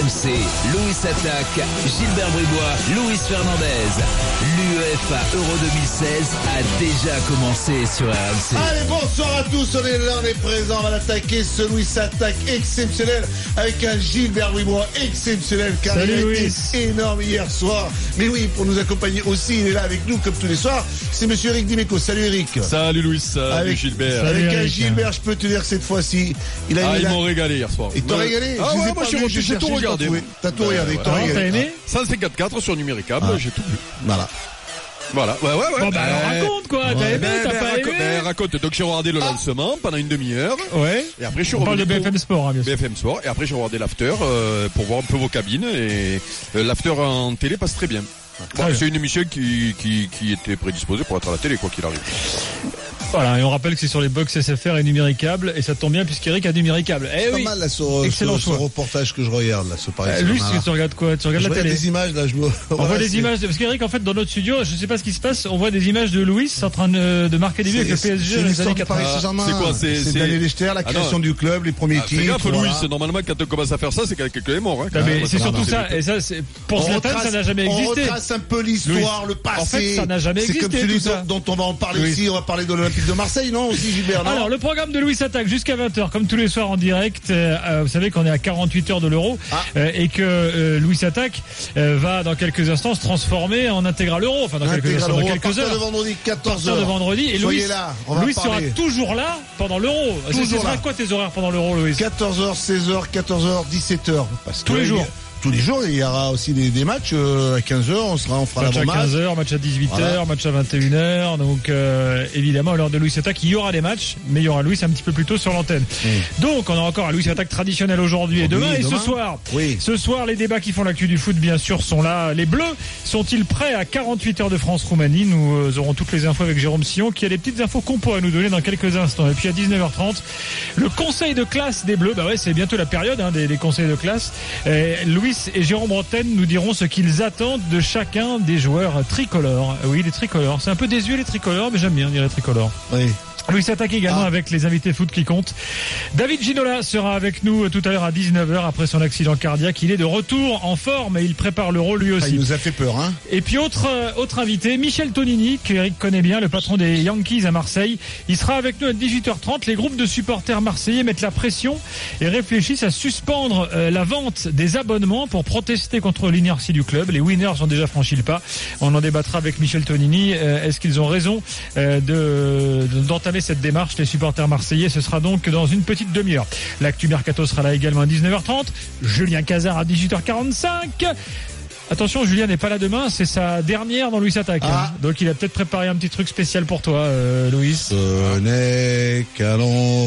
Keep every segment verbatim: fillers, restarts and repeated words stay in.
M C. Luis attaque, Gilbert Bribois, Luis Fernandez. L'UEFA Euro deux mille seize a déjà commencé sur R M C. Allez, bonsoir à tous, on est là, on est présent, on va l'attaquer, ce Luis attaque exceptionnel avec un Gilbert Bribois exceptionnel car Salut, il a Luis. été énorme hier soir. Mais oui, pour nous accompagner aussi, il est là avec nous comme tous les soirs, c'est monsieur Eric Dimeco. Salut Eric. Salut Luis, salut avec, Gilbert. Avec Salut, un Eric. Gilbert, je peux te dire que cette fois-ci, il a Ah, mis ils la... m'ont régalé hier soir. Il t'a Ouais. régalé. Ah Je les ai ouais, pas moi j'ai vus, j'ai j'ai tout cherché, regardé. j'ai pas trouvé. T'as tout Ouais, regardé, ouais. t'as Alors, régalé. t'as aimé? cent cinquante-quatre sur Numéricable, Ah. j'ai tout vu. Voilà. Voilà, ouais, ouais, ouais. Bon, bah, alors Euh, raconte, quoi. T'as ouais. aimé, ben, t'as ben, pas raconte, aimé? ben, raconte. Donc j'ai regardé le lancement pendant une demi-heure. Ouais. Et après je suis On parle de revenu B F M pour- Sport, hein, bien sûr. B F M Sport. Et après j'ai regardé l'after euh, pour voir un peu vos cabines. Et euh, l'after en télé passe très bien. Bon, Très c'est une émission qui, qui, qui était prédisposée pour être à la télé, quoi qu'il arrive. Voilà, et on rappelle que c'est sur les box S F R et numéricables, et ça tombe bien puisqu'Eric a numéricable. Eh C'est oui. pas mal là sur Excellent ce, ce choix. reportage que je regarde là, ce Paris Euh, lui, Saint-Germain. tu regardes quoi? Tu regardes Je la regarde télé? des images là, je vois. On voilà, voit des c'est- images, de... parce qu'Eric, en fait, dans notre studio, je sais pas ce qui se passe, on voit des images de Louis en train de, de marquer des buts avec le C'est P S G c'est dans les l'histoire années du Paris quatre-vingts. Saint-Germain. C'est quoi, c'est- C'est c'est- Daniel Lechter, la Ah, création non. du club, les premiers Ah, fais titres. gaffe, Louis, voilà. c'est normalement quand on commence à faire ça, c'est que quelqu'un est mort. Hein. Non, mais Ah, c'est non, surtout non, ça, c'est- et ça, c'est, pour On Zlatan, retrace- ça n'a jamais On existé. retrace un peu l'histoire, le passé. En fait, ça n'a jamais C'est comme existé, celui tout ça. dont, dont on va en parler Louis. ici. On va parler de l'Olympique de Marseille, non aussi, Gilbert, non? Alors, le programme de Louis Attaque jusqu'à vingt heures, comme tous les soirs en direct. Euh, euh, vous savez qu'on est à quarante-huit heures de l'Euro Ah. euh, et que euh, Louis Attaque euh, va dans quelques instants se transformer en intégral Euro. Enfin, dans quelques Intégral instants, dans Euro, à quelques partir heures. de vendredi, À quatorze partir heures. de vendredi. Et Soyez Louis, là, on va Louis sera parler. toujours là pendant l'Euro. Ce Toujours sera là. quoi tes horaires pendant l'Euro, Louis? quatorze heures, seize heures, quatorze heures, dix-sept heures. Parce Tous que les il y a- jours. Tous les jours, il y aura aussi des, des matchs euh, à quinze heures, on sera, on fera Match à l'avant-match. quinze heures, match à dix-huit heures, Voilà. match à vingt et une heures. Donc, euh, évidemment, à l'heure de Louis Attaque, il y aura des matchs, mais il y aura Louis un petit peu plus tôt sur l'antenne. Donc, on a encore un Louis Attaque traditionnel aujourd'hui et Aujourd'hui demain. et Et demain. ce soir, Oui. ce soir, les débats qui font l'actu du foot, bien sûr, sont là. Les Bleus sont-ils prêts à quarante-huit heures de France-Roumanie? Nous euh, aurons toutes les infos avec Jérôme Sillon, qui a des petites infos compo à nous donner dans quelques instants. Et puis, à dix-neuf heures trente, le conseil de classe des Bleus. Bah ouais, c'est bientôt la période hein, des, des conseils de classe. Et Louis et Jérôme Bretagne nous diront ce qu'ils attendent de chacun des joueurs tricolores. Oui, les tricolores. C'est un peu désuet les tricolores, mais j'aime bien dire les tricolores. Oui. Louis s'attaque également Ah. avec les invités foot qui comptent. David Ginola sera avec nous tout à l'heure à dix-neuf heures après son accident cardiaque. Il est de retour en forme et il prépare l'Euro lui Ah, aussi. il nous a fait peur, hein. Et puis autre euh, autre invité, Michel Tonini, que Eric connaît bien, le patron des Yankees à Marseille. Il sera avec nous à dix-huit heures trente. Les groupes de supporters marseillais mettent la pression et réfléchissent à suspendre euh, la vente des abonnements pour protester contre l'inertie du club. Les winners ont déjà franchi le pas. On en débattra avec Michel Tonini. Euh, est-ce qu'ils ont raison euh, de, de- d'entamer cette démarche, les supporters marseillais? Ce sera donc dans une petite demi-heure. L'actu Mercato sera là également à dix-neuf heures trente. Julien Cazard à dix-huit heures quarante-cinq. Attention, Julien n'est pas là demain, c'est sa dernière dans Louis Attaque. Ah. hein. Donc il a peut-être préparé un petit truc spécial pour toi, euh, Louis. Ce n'est qu'allons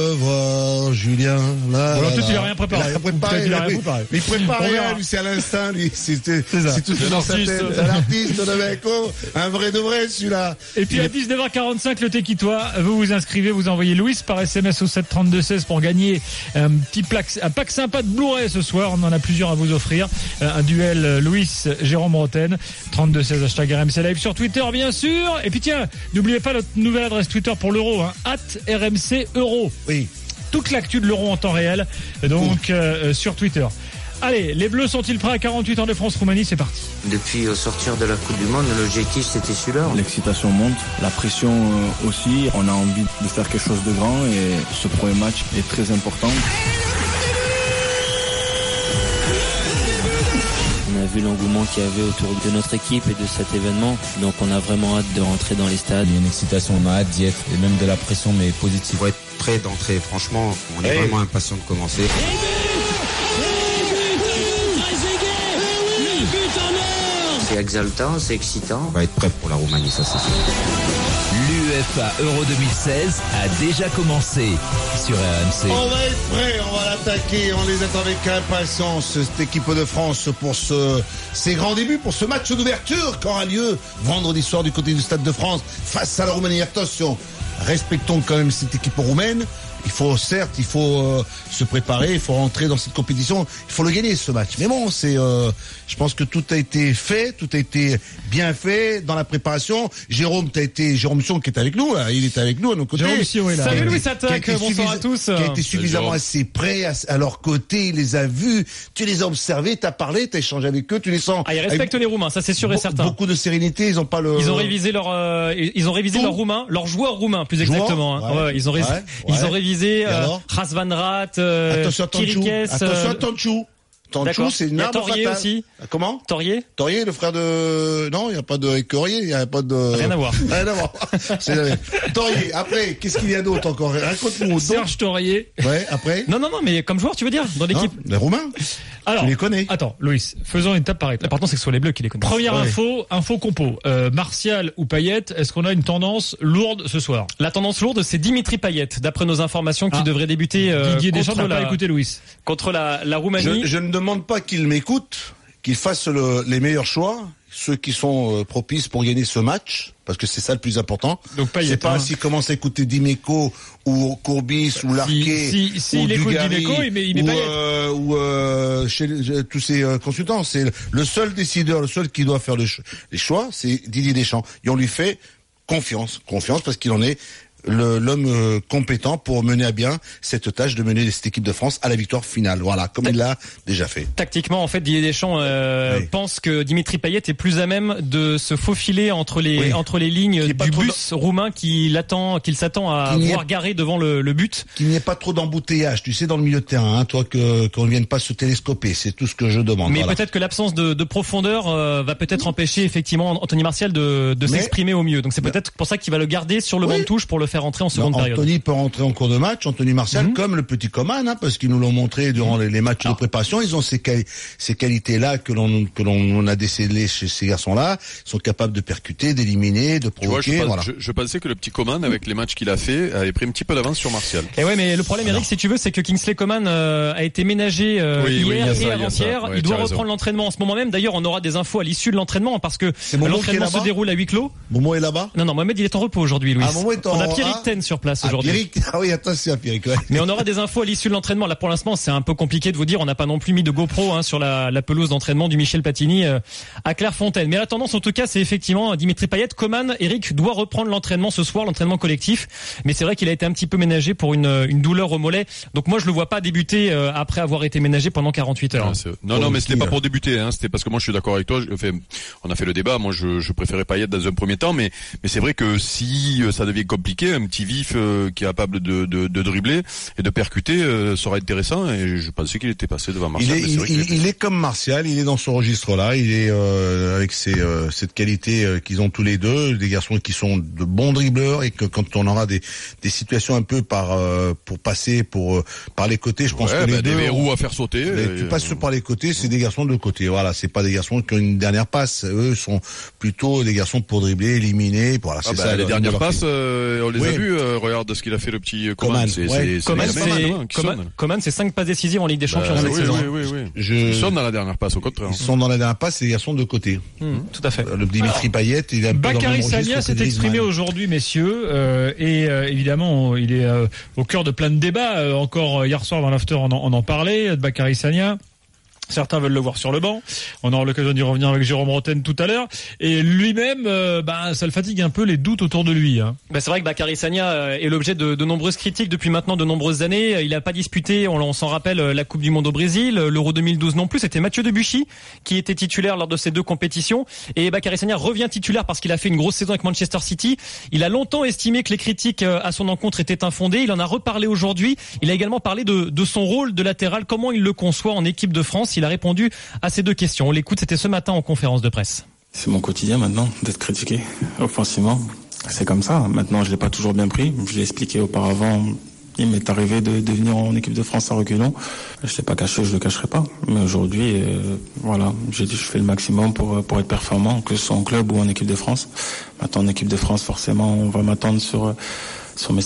revoir Julien. Là, Ou alors là, peut-être là. il a rien préparé. Il a préparé, Peut-être il a il a rien pris- préparé. Mais il prépare On rien, verra. lui, c'est à l'instinct, lui. C'était, C'est ça. c'est tout C'est dans un sa artiste. tête. Un artiste, le mec, oh, un vrai de vrai, celui-là. Et puis à dix-neuf heures quarante-cinq, le Téquitois, vous vous inscrivez, vous envoyez Louis par S M S au sept trente-deux seize pour gagner un petit plaque, un pack sympa de Blu-ray ce soir. On en a plusieurs à vous offrir. Un duel euh, Louis-Jérôme Bretagne. trente-deux seize hashtag R M C Live sur Twitter, bien sûr. Et puis tiens, n'oubliez pas notre nouvelle adresse Twitter pour l'Euro, hein, at R M C Euro. Oui. Toute l'actu de l'Euro en temps réel, donc euh, sur Twitter. Allez, les Bleus sont-ils prêts à quarante-huit heures de France-Roumanie? C'est parti. Depuis au sortir de la Coupe du Monde, l'objectif c'était celui-là. L'excitation monte, la pression euh, aussi. On a envie de faire quelque chose de grand et ce premier match est très important. On a vu l'engouement qu'il y avait autour de notre équipe et de cet événement. Donc on a vraiment hâte de rentrer dans les stades. Il y a une excitation, on a hâte d'y être, et même de la pression, mais positive. Faut être prêt d'entrer, franchement, on est Hey. vraiment impatient de commencer. C'est exaltant, c'est excitant. On va être prêt pour la Roumanie, ça c'est sûr. L'UEFA Euro deux mille seize a déjà commencé sur R M C. On va être prêt, on va l'attaquer, on les attend avec impatience, cette équipe de France, pour ce, ces grands débuts, pour ce match d'ouverture qui aura lieu vendredi soir du côté du Stade de France face à la Roumanie. Attention, respectons quand même cette équipe roumaine, Il faut, certes, il faut euh, se préparer, il faut rentrer dans cette compétition, il faut le gagner ce match. Mais bon, c'est, euh, je pense que tout a été fait, tout a été bien fait dans la préparation. Jérôme, t'as été, Jérôme Sion qui est avec nous, là, il est avec nous à nos côtés. Jérôme Sion est là. Salut Louis Qui a Attaque, été bonsoir à suffisamment- tous. Qui a été suffisamment assez près à, à leur côté, il les a vus, tu les as observés, t'as parlé, t'as échangé avec eux, tu les sens. Ah, ils respectent avec les Roumains, ça c'est sûr et be- certain. Beaucoup de sérénité, ils ont pas le. Ils ont révisé leur, euh, ils ont révisé Tout. leur roumain, leur joueur roumain plus Joueur, exactement. hein. ouais. Ouais, ils ont, ré- Ouais, ils ouais. ont révisé Et euh, alors Rasvanrat, euh, Attention à Tanchou. Kirikes, Attention euh, à Tanchou. Tanchou, d'accord. c'est Il une y a arme Torier fatale. aussi. Ah, comment? Torier, Torier, le frère de... Non, il n'y a pas de Torier, il n'y a pas de... rien à voir. Rien à voir. C'est... Torier, après, qu'est-ce qu'il y a d'autre encore? Raconte-nous. d'autres. Serge Torier. Ouais, après? Non, non, non, mais comme joueur, tu veux dire, dans l'équipe. Non, les Roumains. Alors, Tu les connais. attends, Loïs, faisons une étape par étape. L'important, c'est que ce soit les Bleus qui les connaissent. Première Ouais. info, info compo. Euh, Martial ou Payet, est-ce qu'on a une tendance lourde ce soir? La tendance lourde, c'est Dimitri Payet, d'après nos informations, qui Ah. devrait débuter euh, Didier Deschamps contre, n'a pas la, écouté Louis. contre la, la Roumanie. Je, je ne demande pas qu'il m'écoute, qu'il fasse le- les meilleurs choix, ceux qui sont euh, propices pour gagner ce match, parce que c'est ça le plus important. Donc Payet, C'est pas hein. s'il commence à écouter Dimeco ou Courbis ou Larquet si- si ou il écoute Dugarry Dimeco, il met- il met ou, Payet. euh, ou euh, chez les- tous ces euh, consultants. C'est le seul décideur, le seul qui doit faire le ch- les choix, c'est Didier Deschamps. Et on lui fait confiance, confiance parce qu'il en est le- l'homme euh, compétent pour mener à bien cette tâche de mener cette équipe de France à la victoire finale. Voilà, comme il l'a déjà fait. Tactiquement, en fait, Didier Deschamps euh, Oui. pense que Dimitri Payet est plus à même de se faufiler entre les Oui. entre les lignes Qu'il y ait pas du trop bus roumain qui l'attend, qu'il s'attend à Qu'il n'y ait- voir garé devant le, le but. Qu'il n'y ait pas trop d'embouteillage, tu sais, dans le milieu de terrain, hein, toi, que qu'on ne vienne pas se télescoper, c'est tout ce que je demande. Mais voilà. peut-être que l'absence de, de profondeur euh, va peut-être empêcher effectivement Anthony Martial de, de Mais- s'exprimer au mieux. Donc c'est peut-être pour ça qu'il va le garder sur le Oui. banc de touche pour le faire entrer en Non, seconde période. Anthony peut rentrer en cours de match, Anthony Martial, Mhm. comme le petit Coman, hein, parce qu'ils nous l'ont montré durant les, les matchs de préparation. Ils ont ces, quali- ces qualités-là que l'on que l'on a décelées chez ces garçons-là. Ils sont capables de percuter, d'éliminer, de Tu vois, je, provoquer. pense- voilà. je, je pensais que le petit Coman, avec les matchs qu'il a fait, avait pris un petit peu d'avance sur Martial. Et ouais, mais le problème, Eric, si tu veux, c'est que Kingsley Coman euh, a été ménagé euh, Oui, oui, il y hier a ça, et il y a avant-hier. ça. Ouais, il doit tu as raison. reprendre l'entraînement en ce moment même. D'ailleurs, on aura des infos à l'issue de l'entraînement parce que C'est Momo qui est l'entraînement se là-bas déroule à huis clos. Momo est là-bas. Non, non, Mohamed, il est en repos aujourd'hui, Louis. Ah, Momo est en- On a Pierrick ah. Ten sur place Ah, aujourd'hui. Pierrick. Ah oui, attention, Pierrick. Ouais. Mais on aura des infos à l'issue de l'entraînement. Là, pour l'instant, c'est un peu compliqué de vous dire. On n'a pas non plus mis de GoPro hein, sur la, la pelouse d'entraînement du Michel Platini euh, à Clairefontaine. Mais la tendance, en tout cas, c'est effectivement Dimitri Payet. Coman, Eric doit reprendre l'entraînement ce soir, l'entraînement collectif. Mais c'est vrai qu'il a été un petit peu ménagé pour une, une douleur au mollet. Donc moi, je le vois pas débuter euh, après avoir été ménagé pendant quarante-huit heures. Ah, c'est- non, non, mais c'était pas pour débuter. Hein. C'était parce que moi, je suis d'accord avec toi. Je, enfin, on a fait le débat. Moi, je, je préférais Payet dans un premier temps, mais mais c'est vrai que si euh, ça devient compliqué, un petit vif euh, qui est capable de, de, de dribbler et de percuter euh, sera intéressant. Et je pensais qu'il était passé devant Il Martial. est, mais c'est il, vrai qu'il il- était- il est comme Martial, il est dans ce registre-là, il est euh, avec ses, euh, cette qualité euh, qu'ils ont tous les deux, des garçons qui sont de bons dribbleurs et que quand on aura des, des situations un peu par euh, pour passer pour euh, par les côtés, je pense Ouais, que bah, les des deux verrous à faire sauter. Mais et, tu passes euh, par les côtés, c'est des garçons de côté. Voilà, c'est pas des garçons qui ont une dernière passe. Eux sont plutôt des garçons pour dribbler, éliminer. Voilà, c'est Ah bah, ça. les leur- dernières leur- passes, euh, on les Oui. a vues. Euh, regarde ce qu'il a fait le petit euh, Coman. Coman, C'est ouais. c'est- c'est Coman, des c'est gamins, hein, qui Coman, sonnent. Coman, c'est cinq passes décisives en Ligue des Champions Bah, cette oui, saison. oui, oui, oui. Je- Ils sonnent dans la dernière passe, au contraire. Ils sont dans la dernière passe, c'est des garçons de côté. Mmh, tout à fait. Le Dimitri Payet, il est un peu dans le Bakary même registre Sagna que s'est Griezmann. exprimé aujourd'hui, messieurs, euh, et euh, évidemment, il est euh, au cœur de plein de débats. Euh, encore euh, hier soir dans l'after, on en, on en parlait, de Bakary Sagna. Certains veulent le voir sur le banc. On aura l'occasion d'y revenir avec Jérôme Roten tout à l'heure. Et lui-même, euh, bah, ça le fatigue un peu les doutes autour de lui. Hein. Bah c'est vrai que Bakary Sagna euh, est l'objet de, de nombreuses critiques depuis maintenant de nombreuses années. Il n'a pas disputé, on, on s'en rappelle, la Coupe du Monde au Brésil, l'Euro deux mille douze non plus. C'était Mathieu Debuchy qui était titulaire lors de ces deux compétitions. Et Bakary Sagna revient titulaire parce qu'il a fait une grosse saison avec Manchester City. Il a longtemps estimé que les critiques à son encontre étaient infondées. Il en a reparlé aujourd'hui. Il a également parlé de, de son rôle de latéral, comment il le conçoit en équipe de France. Il a répondu à ces deux questions. On l'écoute, c'était ce matin en conférence de presse. C'est mon quotidien maintenant d'être critiqué offensivement. C'est comme ça. Maintenant, je l'ai pas toujours bien pris. Je l'ai expliqué auparavant. Il m'est arrivé de, de venir en équipe de France à reculons. Je l'ai pas caché, je le cacherai pas. Mais aujourd'hui, euh, voilà, j'ai dit, je fais le maximum pour pour être performant, que ce soit en club ou en équipe de France. Maintenant, en équipe de France, forcément, on va m'attendre sur sur mes centres.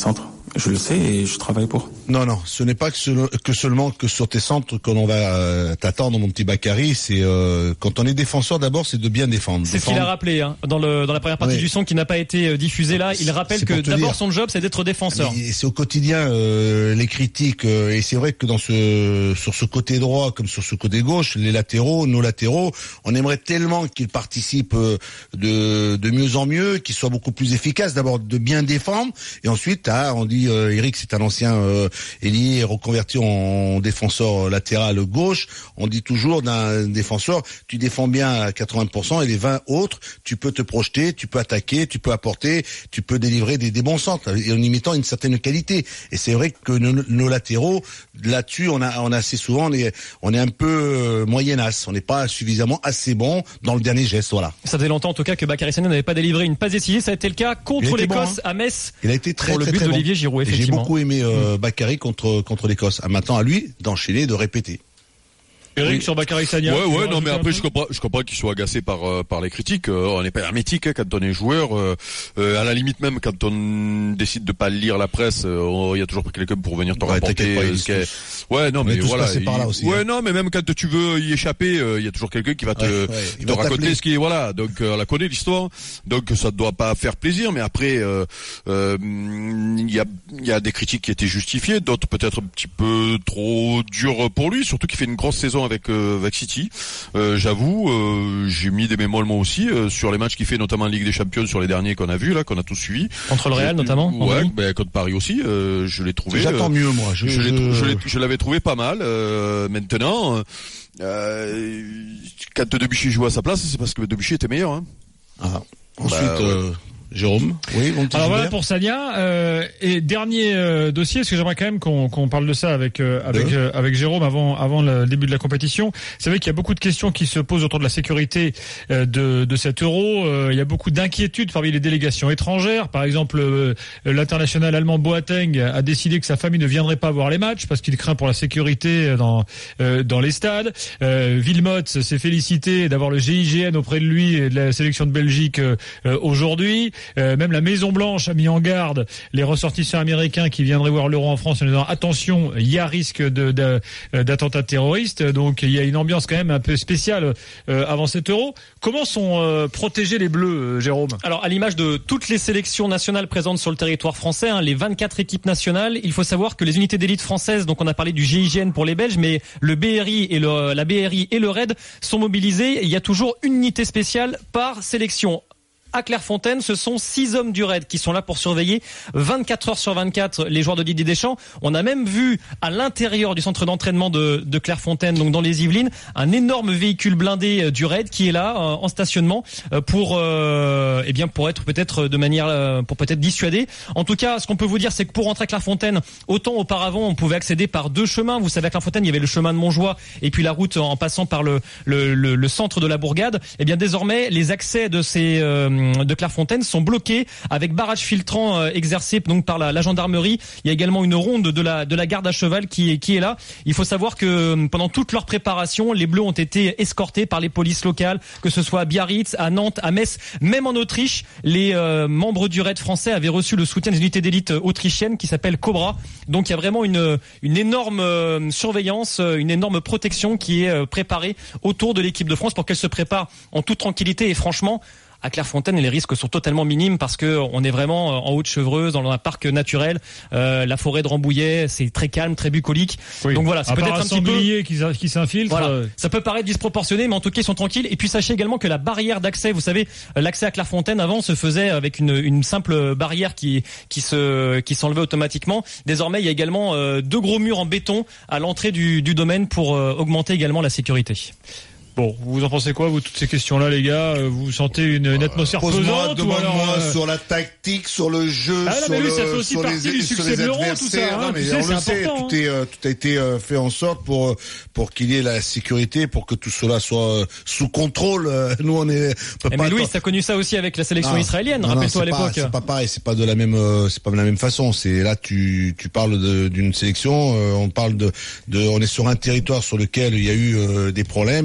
Je le sais et je travaille pour. Non, non, ce n'est pas que, seul, que seulement que sur tes centres qu'on va euh, t'attendre, mon petit Bakary. C'est euh, quand on est défenseur, d'abord, c'est de bien défendre. C'est défendre. Ce qu'il a rappelé hein, dans, le, dans la première partie oui. du son qui n'a pas été diffusé là. Il rappelle que d'abord dire. son job, c'est d'être défenseur. Mais c'est au quotidien euh, les critiques euh, et c'est vrai que dans ce sur ce côté droit comme sur ce côté gauche, les latéraux, nos latéraux, on aimerait tellement qu'ils participent euh, de de mieux en mieux, qu'ils soient beaucoup plus efficaces. D'abord de bien défendre et ensuite, ah, on dit euh, Eric, c'est un ancien euh, ailier reconverti en défenseur latéral gauche. On dit toujours d'un défenseur, tu défends bien à quatre-vingts pour cent et les vingt autres, tu peux te projeter, tu peux attaquer, tu peux apporter, tu peux délivrer des, des bons centres et en imitant une certaine qualité. Et c'est vrai que nos, nos latéraux, là-dessus, on a, on a assez souvent, on est, on est un peu euh, moyenasse. On n'est pas suffisamment assez bon dans le dernier geste. Voilà. Ça faisait longtemps en tout cas que Bakary Sagna n'avait pas délivré une passe décisive. Ça a été le cas contre l'Écosse bon, hein. à Metz. Il a été très pour le très, but très d'Olivier bon. Giroud. Effectivement. J'ai beaucoup aimé euh, Bakary contre contre l'Écosse. Ah, maintenant à lui d'enchaîner, de répéter. Eric oui. sur Bakary Sagna. Ouais, ouais, non, mais après, je comprends, je comprends qu'il soit agacé par, euh, par les critiques. Euh, on n'est pas hermétique, hein, quand on est joueur. Euh, euh, à la limite, même quand on décide de pas lire la presse, il euh, y a toujours quelqu'un pour venir te ouais, rapporter. Pas, euh, ce qu'est... Ouais, non, on mais voilà. Il... Par là aussi, ouais, hein. non, mais même quand tu veux y échapper, il euh, y a toujours quelqu'un qui va te, ouais, ouais, te raconter t'appeler. Ce qui est, voilà. Donc, euh, on la connaît l'histoire. Donc, ça ne doit pas faire plaisir. Mais après, il euh, euh, y a, il y a des critiques qui étaient justifiées, d'autres peut-être un petit peu trop dures pour lui, surtout qu'il fait une grosse saison avec, euh, avec City. Euh, j'avoue, euh, j'ai mis des bémols moi aussi euh, sur les matchs qu'il fait, notamment en Ligue des Champions, sur les derniers qu'on a vus là, qu'on a tous suivis. Contre le Real j'ai, notamment. Ouais, ben, contre Paris aussi. Euh, je l'ai trouvé. J'attends euh, mieux moi. Je, je, je... L'ai, je, l'ai, je l'avais trouvé pas mal. Euh, maintenant, euh, quand Debuchy joue à sa place, c'est parce que Debuchy était meilleur. Hein. Ah. Ensuite. Bah, euh... ouais. Jérôme, oui, mon petit Alors Gilbert. voilà pour Sagna. Euh, et dernier euh, dossier, parce que j'aimerais quand même qu'on, qu'on parle de ça avec euh, avec ouais. euh, avec Jérôme avant avant le début de la compétition. C'est vrai qu'il y a beaucoup de questions qui se posent autour de la sécurité euh, de de cet Euro. Euh, il y a beaucoup d'inquiétudes parmi les délégations étrangères. Par exemple, euh, l'international allemand Boateng a décidé que sa famille ne viendrait pas voir les matchs parce qu'il craint pour la sécurité dans euh, dans les stades. Euh, Wilmots s'est félicité d'avoir le G I G N auprès de lui et de la sélection de Belgique euh, aujourd'hui. Euh, même la Maison Blanche a mis en garde les ressortissants américains qui viendraient voir l'Euro en France en disant attention, il y a risque de, de, d'attentats terroristes. Donc il y a une ambiance quand même un peu spéciale euh, avant cet Euro. Comment sont euh, protégés les Bleus, euh, Jérôme ? Alors à l'image de toutes les sélections nationales présentes sur le territoire français, hein, les vingt-quatre équipes nationales, il faut savoir que les unités d'élite françaises, donc on a parlé du G I G N pour les Belges, mais le B R I et le, la B R I et le R A I D sont mobilisés. Il y a toujours une unité spéciale par sélection. À Clairefontaine, ce sont six hommes du R A I D qui sont là pour surveiller vingt-quatre heures sur vingt-quatre les joueurs de Didier Deschamps. On a même vu à l'intérieur du centre d'entraînement de, de Clairefontaine, donc dans les Yvelines, un énorme véhicule blindé du R A I D qui est là euh, en stationnement pour, euh, eh bien, pour être peut-être de manière, euh, pour peut-être dissuader. En tout cas, ce qu'on peut vous dire, c'est que pour rentrer à Clairefontaine, autant auparavant, on pouvait accéder par deux chemins. Vous savez, à Clairefontaine, il y avait le chemin de Montjoie et puis la route en passant par le, le, le, le centre de la bourgade. Eh bien, désormais, les accès de ces euh, de Clairefontaine sont bloqués avec barrage filtrant euh, exercé donc par la, la gendarmerie. Il y a également une ronde de la de la garde à cheval qui est qui est là. Il faut savoir que pendant toute leur préparation, les Bleus ont été escortés par les polices locales, que ce soit à Biarritz, à Nantes, à Metz, même en Autriche. Les euh, membres du R A I D français avaient reçu le soutien des unités d'élite autrichiennes qui s'appellent Cobra. Donc il y a vraiment une une énorme euh, surveillance, une énorme protection qui est euh, préparée autour de l'équipe de France pour qu'elle se prépare en toute tranquillité et franchement. À Clairefontaine, les risques sont totalement minimes parce que on est vraiment en Haute-Chevreuse, dans un parc naturel. Euh, la forêt de Rambouillet, c'est très calme, très bucolique. Oui. Donc voilà, c'est à peut-être part un, un petit peu qui, qui s'infiltre. Voilà. Euh... Ça peut paraître disproportionné, mais en tout cas, ils sont tranquilles. Et puis sachez également que la barrière d'accès, vous savez, l'accès à Clairefontaine avant se faisait avec une, une simple barrière qui qui se qui s'enlevait automatiquement. Désormais, il y a également euh, deux gros murs en béton à l'entrée du, du domaine pour euh, augmenter également la sécurité. Bon, vous en pensez quoi, vous, toutes ces questions-là, les gars? Vous sentez une, une atmosphère Pose-moi, pesante ou alors demande-moi euh... sur la tactique, sur le jeu, ah, non, sur, lui, le, ça fait aussi sur partie les, du succès de l'Euro, tout ça. Hein, non, mais tu sais, on c'est le sait, important, tout, est, euh, tout a été euh, fait en sorte pour pour qu'il y ait la sécurité, pour que tout cela soit euh, sous contrôle. Euh, nous, on est. On peut mais Louis, t'as connu ça aussi avec la sélection non, israélienne. Non, rappelle-toi non, à l'époque. Pas, c'est pas pareil, c'est pas de la même, euh, c'est pas de la même façon. C'est là, tu tu parles de, d'une sélection, euh, on parle de, de, on est sur un territoire sur lequel il y a eu euh, des problèmes et qu'on essaie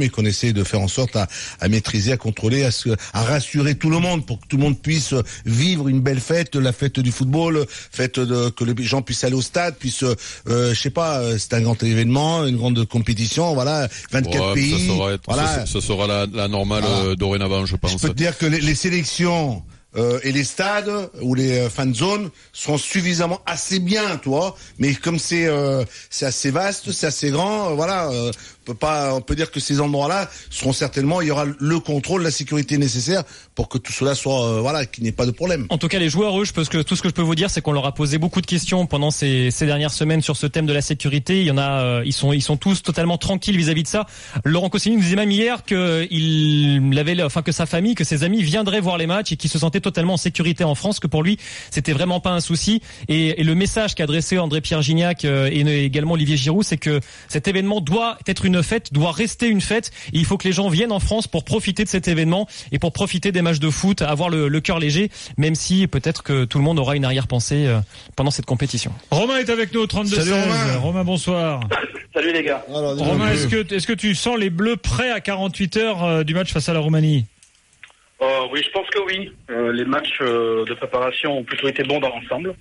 essaie de faire en sorte à, à maîtriser, à contrôler, à, se, à rassurer tout le monde pour que tout le monde puisse vivre une belle fête, la fête du football, fête de, que les gens puissent aller au stade, puissent, euh, je sais pas, c'est un grand événement, une grande compétition, voilà, vingt-quatre ouais, pays. Ça sera, être, voilà. ça, ça sera la, la normale voilà. euh, dorénavant, je pense. Je peux te dire que les, les sélections Euh, et les stades ou les euh, fan zones seront suffisamment assez bien, toi. Mais comme c'est euh, c'est assez vaste, c'est assez grand, euh, voilà. Euh, on peut pas, on peut dire que ces endroits-là seront certainement, il y aura le contrôle, la sécurité nécessaire pour que tout cela soit, euh, voilà, qu'il n'y ait pas de problème. En tout cas, les joueurs, eux, je pense que tout ce que je peux vous dire, c'est qu'on leur a posé beaucoup de questions pendant ces, ces dernières semaines sur ce thème de la sécurité. Il y en a, euh, ils sont, ils sont tous totalement tranquilles vis-à-vis de ça. Laurent Koscielny nous disait même hier que il avait, enfin que sa famille, que ses amis viendraient voir les matchs et qu'ils se sentaient totalement en sécurité en France, que pour lui, c'était vraiment pas un souci. Et, et le message qu'a adressé André-Pierre Gignac euh, et également Olivier Giroud, c'est que cet événement doit être une fête, doit rester une fête. Et il faut que les gens viennent en France pour profiter de cet événement et pour profiter des matchs de foot, avoir le, le cœur léger, même si peut-être que tout le monde aura une arrière-pensée euh, pendant cette compétition. Romain est avec nous au trente-deux seize. Romain. Romain, bonsoir. Salut les gars. Alors, Romain, est-ce que, est-ce que tu sens les Bleus prêts à quarante-huit heures euh, du match face à la Roumanie? Euh, oui, je pense que oui. Euh, les matchs euh, de préparation ont plutôt été bons dans l'ensemble.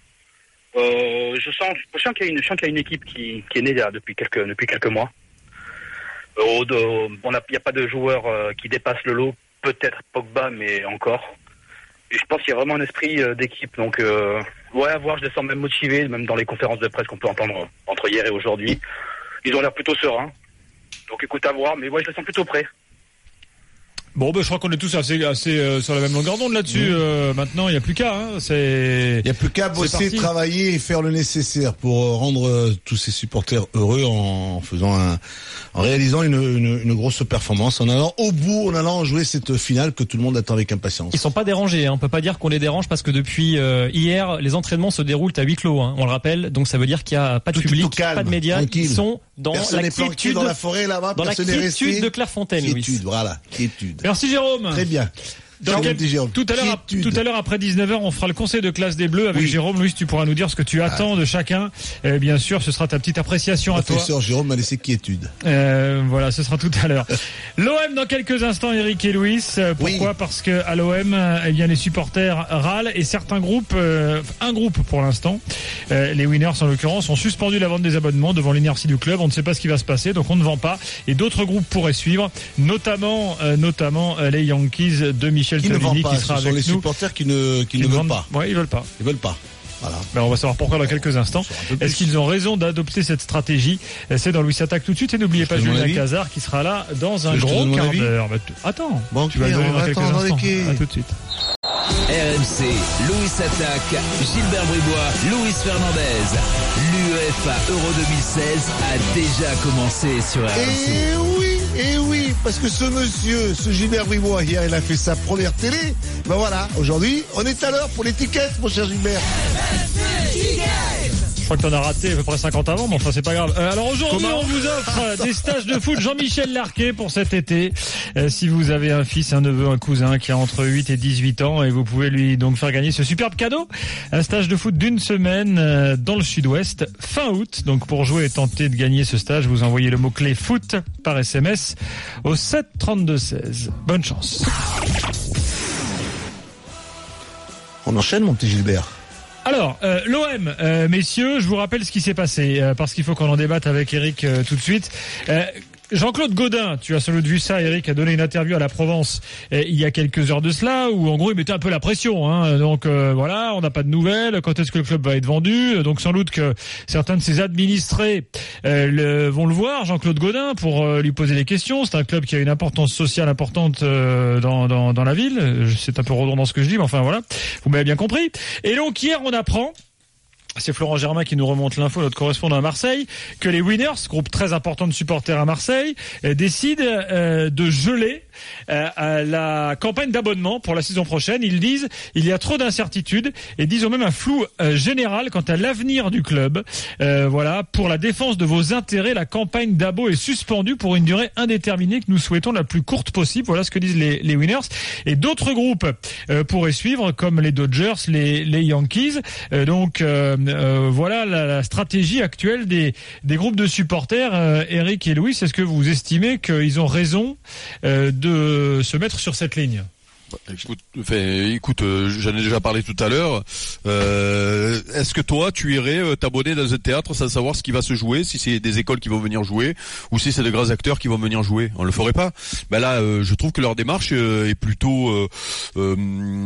Euh, je sens, je sens qu'il y a une, je sens qu'il y a une équipe qui, qui est née là depuis quelques, depuis quelques mois. Euh, de, on a, il n'y a pas de joueurs euh, qui dépassent le lot. Peut-être Pogba, mais encore. Et je pense qu'il y a vraiment un esprit euh, d'équipe. Donc, euh, ouais, à voir. Je les sens même motivés, même dans les conférences de presse qu'on peut entendre entre hier et aujourd'hui. Ils ont l'air plutôt sereins. Donc, écoute, à voir. Mais ouais, je les sens plutôt prêts. Bon, ben, je crois qu'on est tous assez, assez euh, sur la même longueur d'onde là-dessus. Mmh. Euh, maintenant, il n'y a plus qu'à. Hein, c'est. Il n'y a plus qu'à bosser, travailler et faire le nécessaire pour rendre euh, tous ces supporters heureux en faisant un, en réalisant une, une, une grosse performance, en allant au bout, en allant jouer cette finale que tout le monde attend avec impatience. Ils sont pas dérangés. Hein. On peut pas dire qu'on les dérange parce que depuis euh, hier, les entraînements se déroulent à huis clos. Hein, on le rappelle. Donc ça veut dire qu'il y a pas de tout, public, tout calme, pas de médias. Tranquille. Ils sont dans personne la quiétude, dans la forêt là-bas, dans la quiétude de Clairefontaine. Quiétude, voilà, quiétude. Merci Jérôme. Très bien. Dans quel... Tout à l'heure, tout à l'heure après dix-neuf heures, on fera le conseil de classe des Bleus avec oui. Jérôme. Louis, tu pourras nous dire ce que tu attends ah. de chacun. Et bien sûr, ce sera ta petite appréciation le à toi. Professeur Jérôme m'a laissé quiétude. Euh, voilà, ce sera tout à l'heure. L'O M dans quelques instants, Eric et Louis. Pourquoi oui. Parce que à l'O M, eh bien les supporters râlent et certains groupes, euh, un groupe pour l'instant, euh, les Winners en l'occurrence, ont suspendu la vente des abonnements devant l'inertie du club. On ne sait pas ce qui va se passer, donc on ne vend pas. Et d'autres groupes pourraient suivre, notamment, euh, notamment euh, les Yankees de Michel Tonini qui sera. Ce sont les nous. supporters qui ne, qui, qui ne veulent pas. Ouais, ils veulent pas. Ils veulent pas. Voilà. Ben on va savoir pourquoi dans quelques instants. Est-ce qu'ils ont raison d'adopter cette stratégie? C'est dans Louis Attaque tout de suite. Et n'oubliez pas Julien Cazard qui sera là dans un gros quart d'heure. Bah, attends, bon, tu vas le donner dans quelques instants. À tout de suite. R M C, Louis Attaque, Gilbert Bribois, Luis Fernandez. L'U E F A Euro deux mille seize a déjà commencé sur R M C. Et oui, et oui, parce que ce monsieur, ce Gilbert Bribois, hier, il a fait sa première télé. Ben voilà, aujourd'hui, on est à l'heure pour l'étiquette, mon cher Gilbert. Je crois que t'en as raté à peu près cinquante avant, mais enfin c'est pas grave. Euh, alors aujourd'hui on vous offre des stages de foot Jean-Michel Larquet pour cet été. Euh, si vous avez un fils, un neveu, un cousin qui a entre huit et dix-huit ans, et vous pouvez lui donc faire gagner ce superbe cadeau, un stage de foot d'une semaine euh, dans le sud-ouest, fin août. Donc pour jouer et tenter de gagner ce stage, vous envoyez le mot-clé foot par S M S au sept trente-deux seize. Bonne chance. On enchaîne mon petit Gilbert. Alors, euh, l'O M, euh, messieurs, je vous rappelle ce qui s'est passé, euh, parce qu'il faut qu'on en débatte avec Eric euh, tout de suite. Euh, Jean-Claude Gaudin, tu as sans doute vu ça, Eric a donné une interview à la Provence eh, il y a quelques heures de cela, où en gros il mettait un peu la pression. Hein. Donc euh, voilà, on n'a pas de nouvelles, quand est-ce que le club va être vendu? Donc sans doute que certains de ses administrés euh, le, vont le voir, Jean-Claude Gaudin, pour euh, lui poser des questions. C'est un club qui a une importance sociale importante euh, dans, dans, dans la ville. C'est un peu redondant ce que je dis, mais enfin voilà, vous m'avez bien compris. Et donc hier on apprend... C'est Florent Germain qui nous remonte l'info, notre correspondant à Marseille, que les Winners, groupe très important de supporters à Marseille, euh, décident euh, de geler euh, la campagne d'abonnement pour la saison prochaine. Ils disent il y a trop d'incertitudes et disent même un flou euh, général quant à l'avenir du club. Euh, voilà, pour la défense de vos intérêts, la campagne d'abo est suspendue pour une durée indéterminée que nous souhaitons la plus courte possible. Voilà ce que disent les, les Winners. Et d'autres groupes euh, pourraient suivre, comme les Dodgers, les, les Yankees. Euh, donc euh, euh, voilà la, la stratégie actuelle des, des groupes de supporters. Euh, Eric et Louis, est-ce que vous estimez qu'ils ont raison euh, de se mettre sur cette ligne ? Écoute, enfin, écoute, euh, j'en ai déjà parlé tout à l'heure. Euh, est-ce que toi, tu irais euh, t'abonner dans un théâtre sans savoir ce qui va se jouer, si c'est des écoles qui vont venir jouer ou si c'est des grands acteurs qui vont venir jouer? On le ferait pas. Ben là, euh, je trouve que leur démarche euh, est plutôt euh, euh,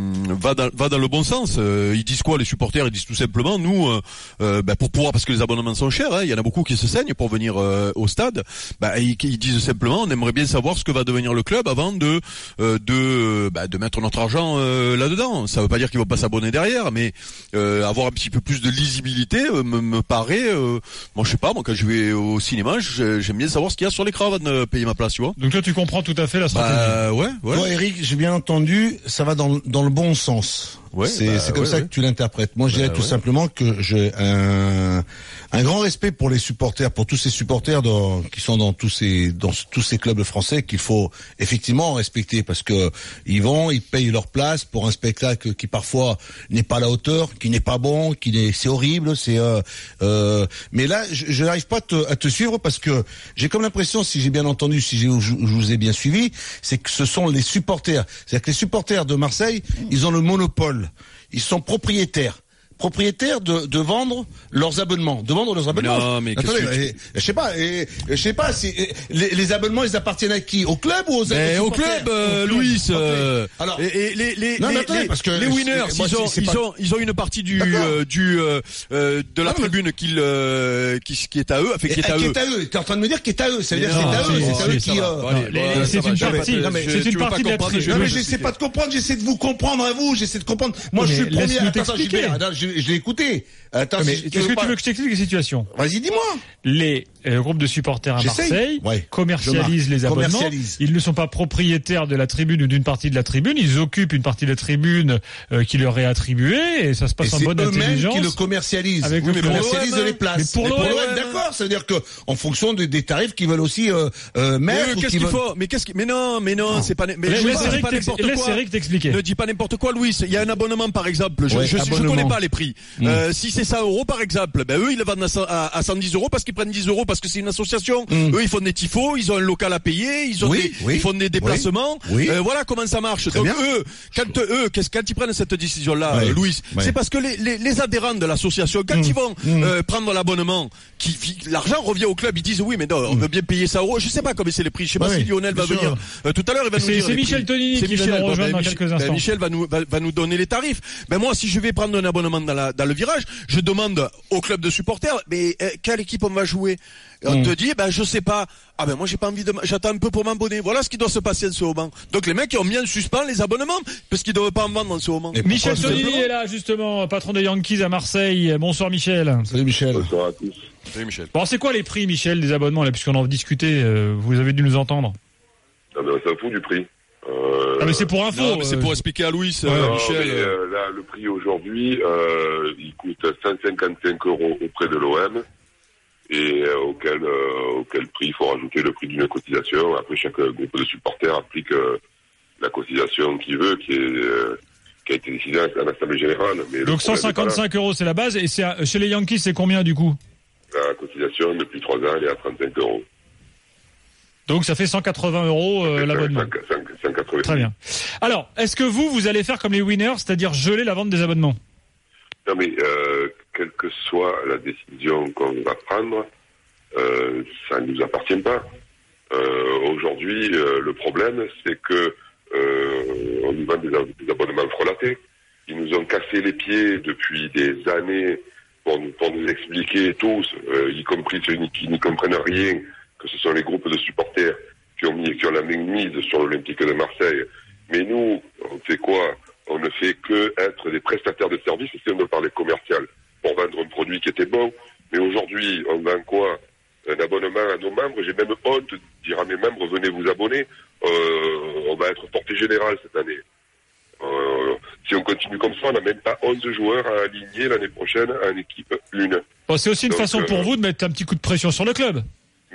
va dans va dans le bon sens. Euh, ils disent quoi, les supporters? Ils disent tout simplement, nous, euh, euh, ben pour pouvoir, parce que les abonnements sont chers, hein, il y en a beaucoup qui se saignent pour venir euh, au stade. Ben ils, ils disent simplement, on aimerait bien savoir ce que va devenir le club avant de euh, de ben, de mettre notre argent euh, là-dedans. Ça veut pas dire qu'ils vont pas s'abonner derrière, mais euh, avoir un petit peu plus de lisibilité euh, me, me paraît. Euh, moi, je sais pas. Moi, quand je vais au cinéma, j'aime bien savoir ce qu'il y a sur l'écran avant de payer ma place, tu vois. Donc toi, tu comprends tout à fait la stratégie. Bah, ouais, ouais. Toi, Eric, j'ai bien entendu, ça va dans dans le bon sens. Ouais, c'est bah, c'est comme ouais, ça ouais. que tu l'interprètes. Moi, je dirais Bah, tout ouais. simplement que j'ai un un grand respect pour les supporters, pour tous ces supporters dans, qui sont dans tous ces dans tous ces clubs français qu'il faut effectivement respecter parce que ils vont, ils payent leur place pour un spectacle qui parfois n'est pas à la hauteur, qui n'est pas bon, qui n'est c'est horrible, c'est euh, euh, mais là je, je n'arrive pas à te, à te suivre parce que j'ai comme l'impression, si j'ai bien entendu, si j'ai, je, je vous ai bien suivi, c'est que ce sont les supporters, c'est-à-dire que les supporters de Marseille, ils ont le monopole, ils sont propriétaires. propriétaires de, de vendre leurs abonnements, de vendre leurs abonnements. Non, mais Attendez, qu'est-ce que et, je sais pas, et, je sais pas si les, les abonnements ils appartiennent à qui? Au club ou aux mais au club, euh, au club. Louis. Okay. Euh, Alors, et, et les les non, les, attendez, les, parce que les winners, moi, ils ont c'est ils pas... ont ils ont une partie du euh, du euh, euh, de la non, tribune qui euh, qui qui est à eux, enfin qui est à qui eux. est à eux. T'es en train de me dire qu'il est à eux. Ça veut dire non, c'est à eux. si, C'est à eux si, qui. ça va. Non, c'est une partie. C'est une partie de la tribune. Non mais j'essaie pas de comprendre. J'essaie de vous comprendre à vous. J'essaie de comprendre. Moi je suis le premier. Attends, Gilbert. Je l'ai écouté. Attends, mais est-ce que tu veux que je t'explique la situation? Vas-y, dis-moi. Les euh, groupes de supporters à Marseille ouais, commercialisent les abonnements. Commercialise. Ils ne sont pas propriétaires de la tribune ou d'une partie de la tribune. Ils occupent une partie de la tribune euh, qui leur est attribuée et ça se passe et en bonne intelligence. C'est eux-mêmes qui le commercialisent. Avec oui, le mais commercialisent les places. Mais pour l'O M, d'accord. Ça veut dire que en fonction de, des tarifs qu'ils veulent aussi euh, euh, mettre. Mais qu'est-ce qu'il faut? Mais qu'est-ce Mais non, mais non, c'est pas. Mais laisse laisse Eric t'expliquer. Ne dis pas n'importe quoi, Louis. Il y a un abonnement, par exemple. Je, ouais, je, je connais pas les prix. Mmh. Euh, si c'est cent euros, par exemple, ben eux ils le vendent à, à, à cent dix euros parce qu'ils prennent dix euros parce que c'est une association. Mmh. Eux ils font des tifos, ils ont un local à payer, ils ont oui, des, oui, ils font des déplacements. Oui, oui. Euh, voilà comment ça marche. Très Donc bien. eux, quand eux, qu'est-ce quand ils prennent cette décision-là, ouais. Louis, ouais. c'est parce que les, les, les adhérents de l'association, quand mmh. ils vont mmh. euh, prendre l'abonnement, qui l'argent revient au club, ils disent oui, mais non, on veut bien payer ça euros. Je sais pas comment c'est les prix. Je sais pas ouais, si Lionel va venir euh, tout à l'heure. Il va nous dire. C'est Michel Tonini qui va nous rejoindre dans quelques instants. Michel va nous va, va nous donner les tarifs. Ben moi, si je vais prendre un abonnement dans, la, dans le virage, je demande au club de supporters, mais euh, quelle équipe on va jouer? Et on mmh. te dit, ben je sais pas. Ah ben moi j'ai pas envie de, j'attends un peu pour m'abonner. Voilà ce qui doit se passer en ce moment. Donc les mecs ils ont mis en suspens les abonnements parce qu'ils doivent pas en vendre en ce moment. Et Michel Tonini est là justement, patron des Yankees à Marseille. Bonsoir Michel. Salut Michel. Bonsoir à tous. Salut Michel. Bon, c'est quoi les prix, Michel, des abonnements là, puisqu'on en discutait, euh, vous avez dû nous entendre. Non mais on s'en fout du prix. Euh... Ah mais c'est pour info. Non, mais c'est euh... pour expliquer à Louis, ouais, euh, non, Michel. Mais, euh, là, le prix aujourd'hui, euh, il coûte cent cinquante-cinq euros auprès de l'O M. Et euh, auquel, euh, auquel prix il faut rajouter le prix d'une cotisation. Après, chaque groupe de supporters applique euh, la cotisation qu'il veut, qui est euh, qui a été décidée à l'Assemblée Générale. Mais donc cent cinquante-cinq euros, c'est la base. Et c'est à, chez les Yankees, c'est combien du coup? La cotisation, depuis trois ans, elle est à trente-cinq euros. Donc ça fait cent quatre-vingts euros euh, l'abonnement. cent quatre-vingts. Très bien. Alors, est-ce que vous, vous allez faire comme les winners, c'est-à-dire geler la vente des abonnements? Non mais euh, quelle que soit la décision qu'on va prendre, euh, ça ne nous appartient pas. Euh, aujourd'hui, euh, le problème, c'est que euh, on nous vend des, des abonnements frelatés. Ils nous ont cassé les pieds depuis des années pour nous, pour nous expliquer tous, euh, y compris ceux qui n'y comprennent rien, que ce sont les groupes de supporters qui ont mis, qui ont la main mise sur l'Olympique de Marseille. Mais nous, on fait quoi? On ne fait que être des prestataires de services, si on veut parler commercial, pour vendre un produit qui était bon. Mais aujourd'hui, on vend quoi? Un abonnement à nos membres. J'ai même honte de dire à mes membres, venez vous abonner. Euh, on va être portée générale cette année. Euh, si on continue comme ça, on n'a même pas onze joueurs à aligner l'année prochaine en équipe une. Bon, c'est aussi une Donc, façon pour euh, vous de mettre un petit coup de pression sur le club.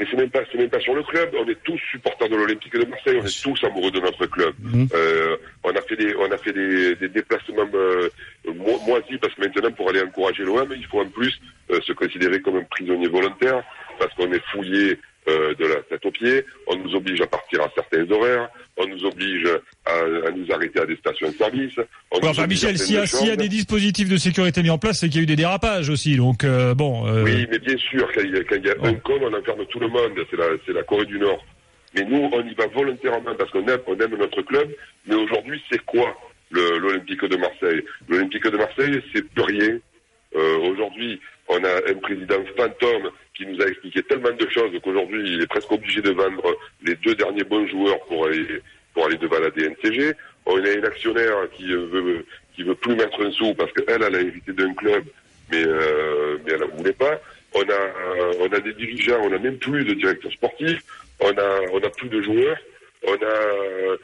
mais c'est même pas, c'est même pas sur le club. On est tous supporters de l'Olympique de Marseille. On est tous amoureux de notre club. Mmh. Euh, on a fait des, on a fait des, des déplacements euh, mo- moisis parce que maintenant, pour aller encourager l'O M, il faut en plus euh, se considérer comme un prisonnier volontaire parce qu'on est fouillé euh, de la tête aux pieds. On nous oblige à partir à certains horaires. On nous oblige à, à nous arrêter à des stations de service. On ouais, enfin, Michel, s'il y, a, s'il y a des dispositifs de sécurité mis en place, c'est qu'il y a eu des dérapages aussi. Donc euh, bon. Euh... Oui, mais bien sûr, quand il y a, quand il y a ouais. un con, on enferme tout le monde. C'est la, c'est la Corée du Nord. Mais nous, on y va volontairement parce qu'on aime, on aime notre club. Mais aujourd'hui, c'est quoi le, l'Olympique de Marseille? L'Olympique de Marseille, c'est plus rien. Euh, aujourd'hui, on a un président fantôme qui nous a expliqué tellement de choses qu'aujourd'hui, il est presque obligé de vendre les deux derniers bons joueurs pour aller, pour aller devant la D N C G. On a une actionnaire qui veut, qui veut plus mettre un sou parce qu'elle, elle a hérité d'un club, mais, euh, mais elle ne voulait pas. On a, on a des dirigeants, on n'a même plus de directeur sportif, on a, on a plus de joueurs, on a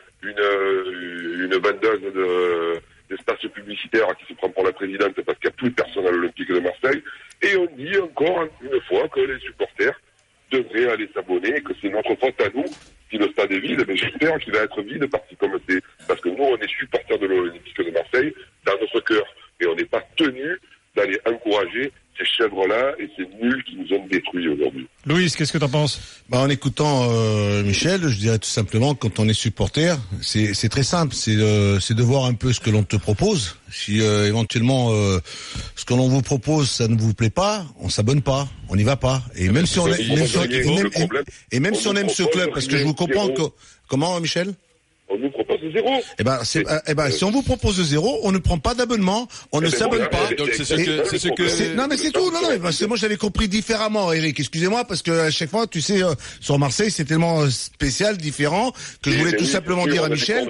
une, une vendeuse de, d'espace publicitaire qui se prend pour la présidente parce qu'il n'y a plus personne à l'Olympique de Marseille. Et on dit encore une fois que les supporters devraient aller s'abonner et que c'est notre faute à nous si le stade est vide. Mais j'espère qu'il va être vide parti comme c'est. Parce que nous, on est supporters de l'Olympique de Marseille dans notre cœur. Et on n'est pas tenu d'aller encourager ces chèvres-là et ces nuls qui nous ont détruits aujourd'hui. Louis, qu'est-ce que tu en penses? Bah, en écoutant euh, Michel, je dirais tout simplement, quand on est supporter, c'est, c'est très simple, c'est, euh, c'est de voir un peu ce que l'on te propose. Si euh, éventuellement euh, ce que l'on vous propose, ça ne vous plaît pas, on s'abonne pas, on n'y va pas. Et même si on, est, même si on, et même, et, et même si on aime ce club, parce que je vous comprends que... Comment, Michel? On nous propose zéro. Eh ben, c'est, eh ben, si on vous propose zéro, on ne prend pas d'abonnement, on ne s'abonne pas. Donc c'est ce que, c'est ce que. C'est, non mais c'est tout. Non non. Parce que moi j'avais compris différemment, Eric. Excusez-moi parce que à chaque fois, tu sais, euh, sur Marseille, c'est tellement spécial, différent que je voulais tout simplement dire à Michel.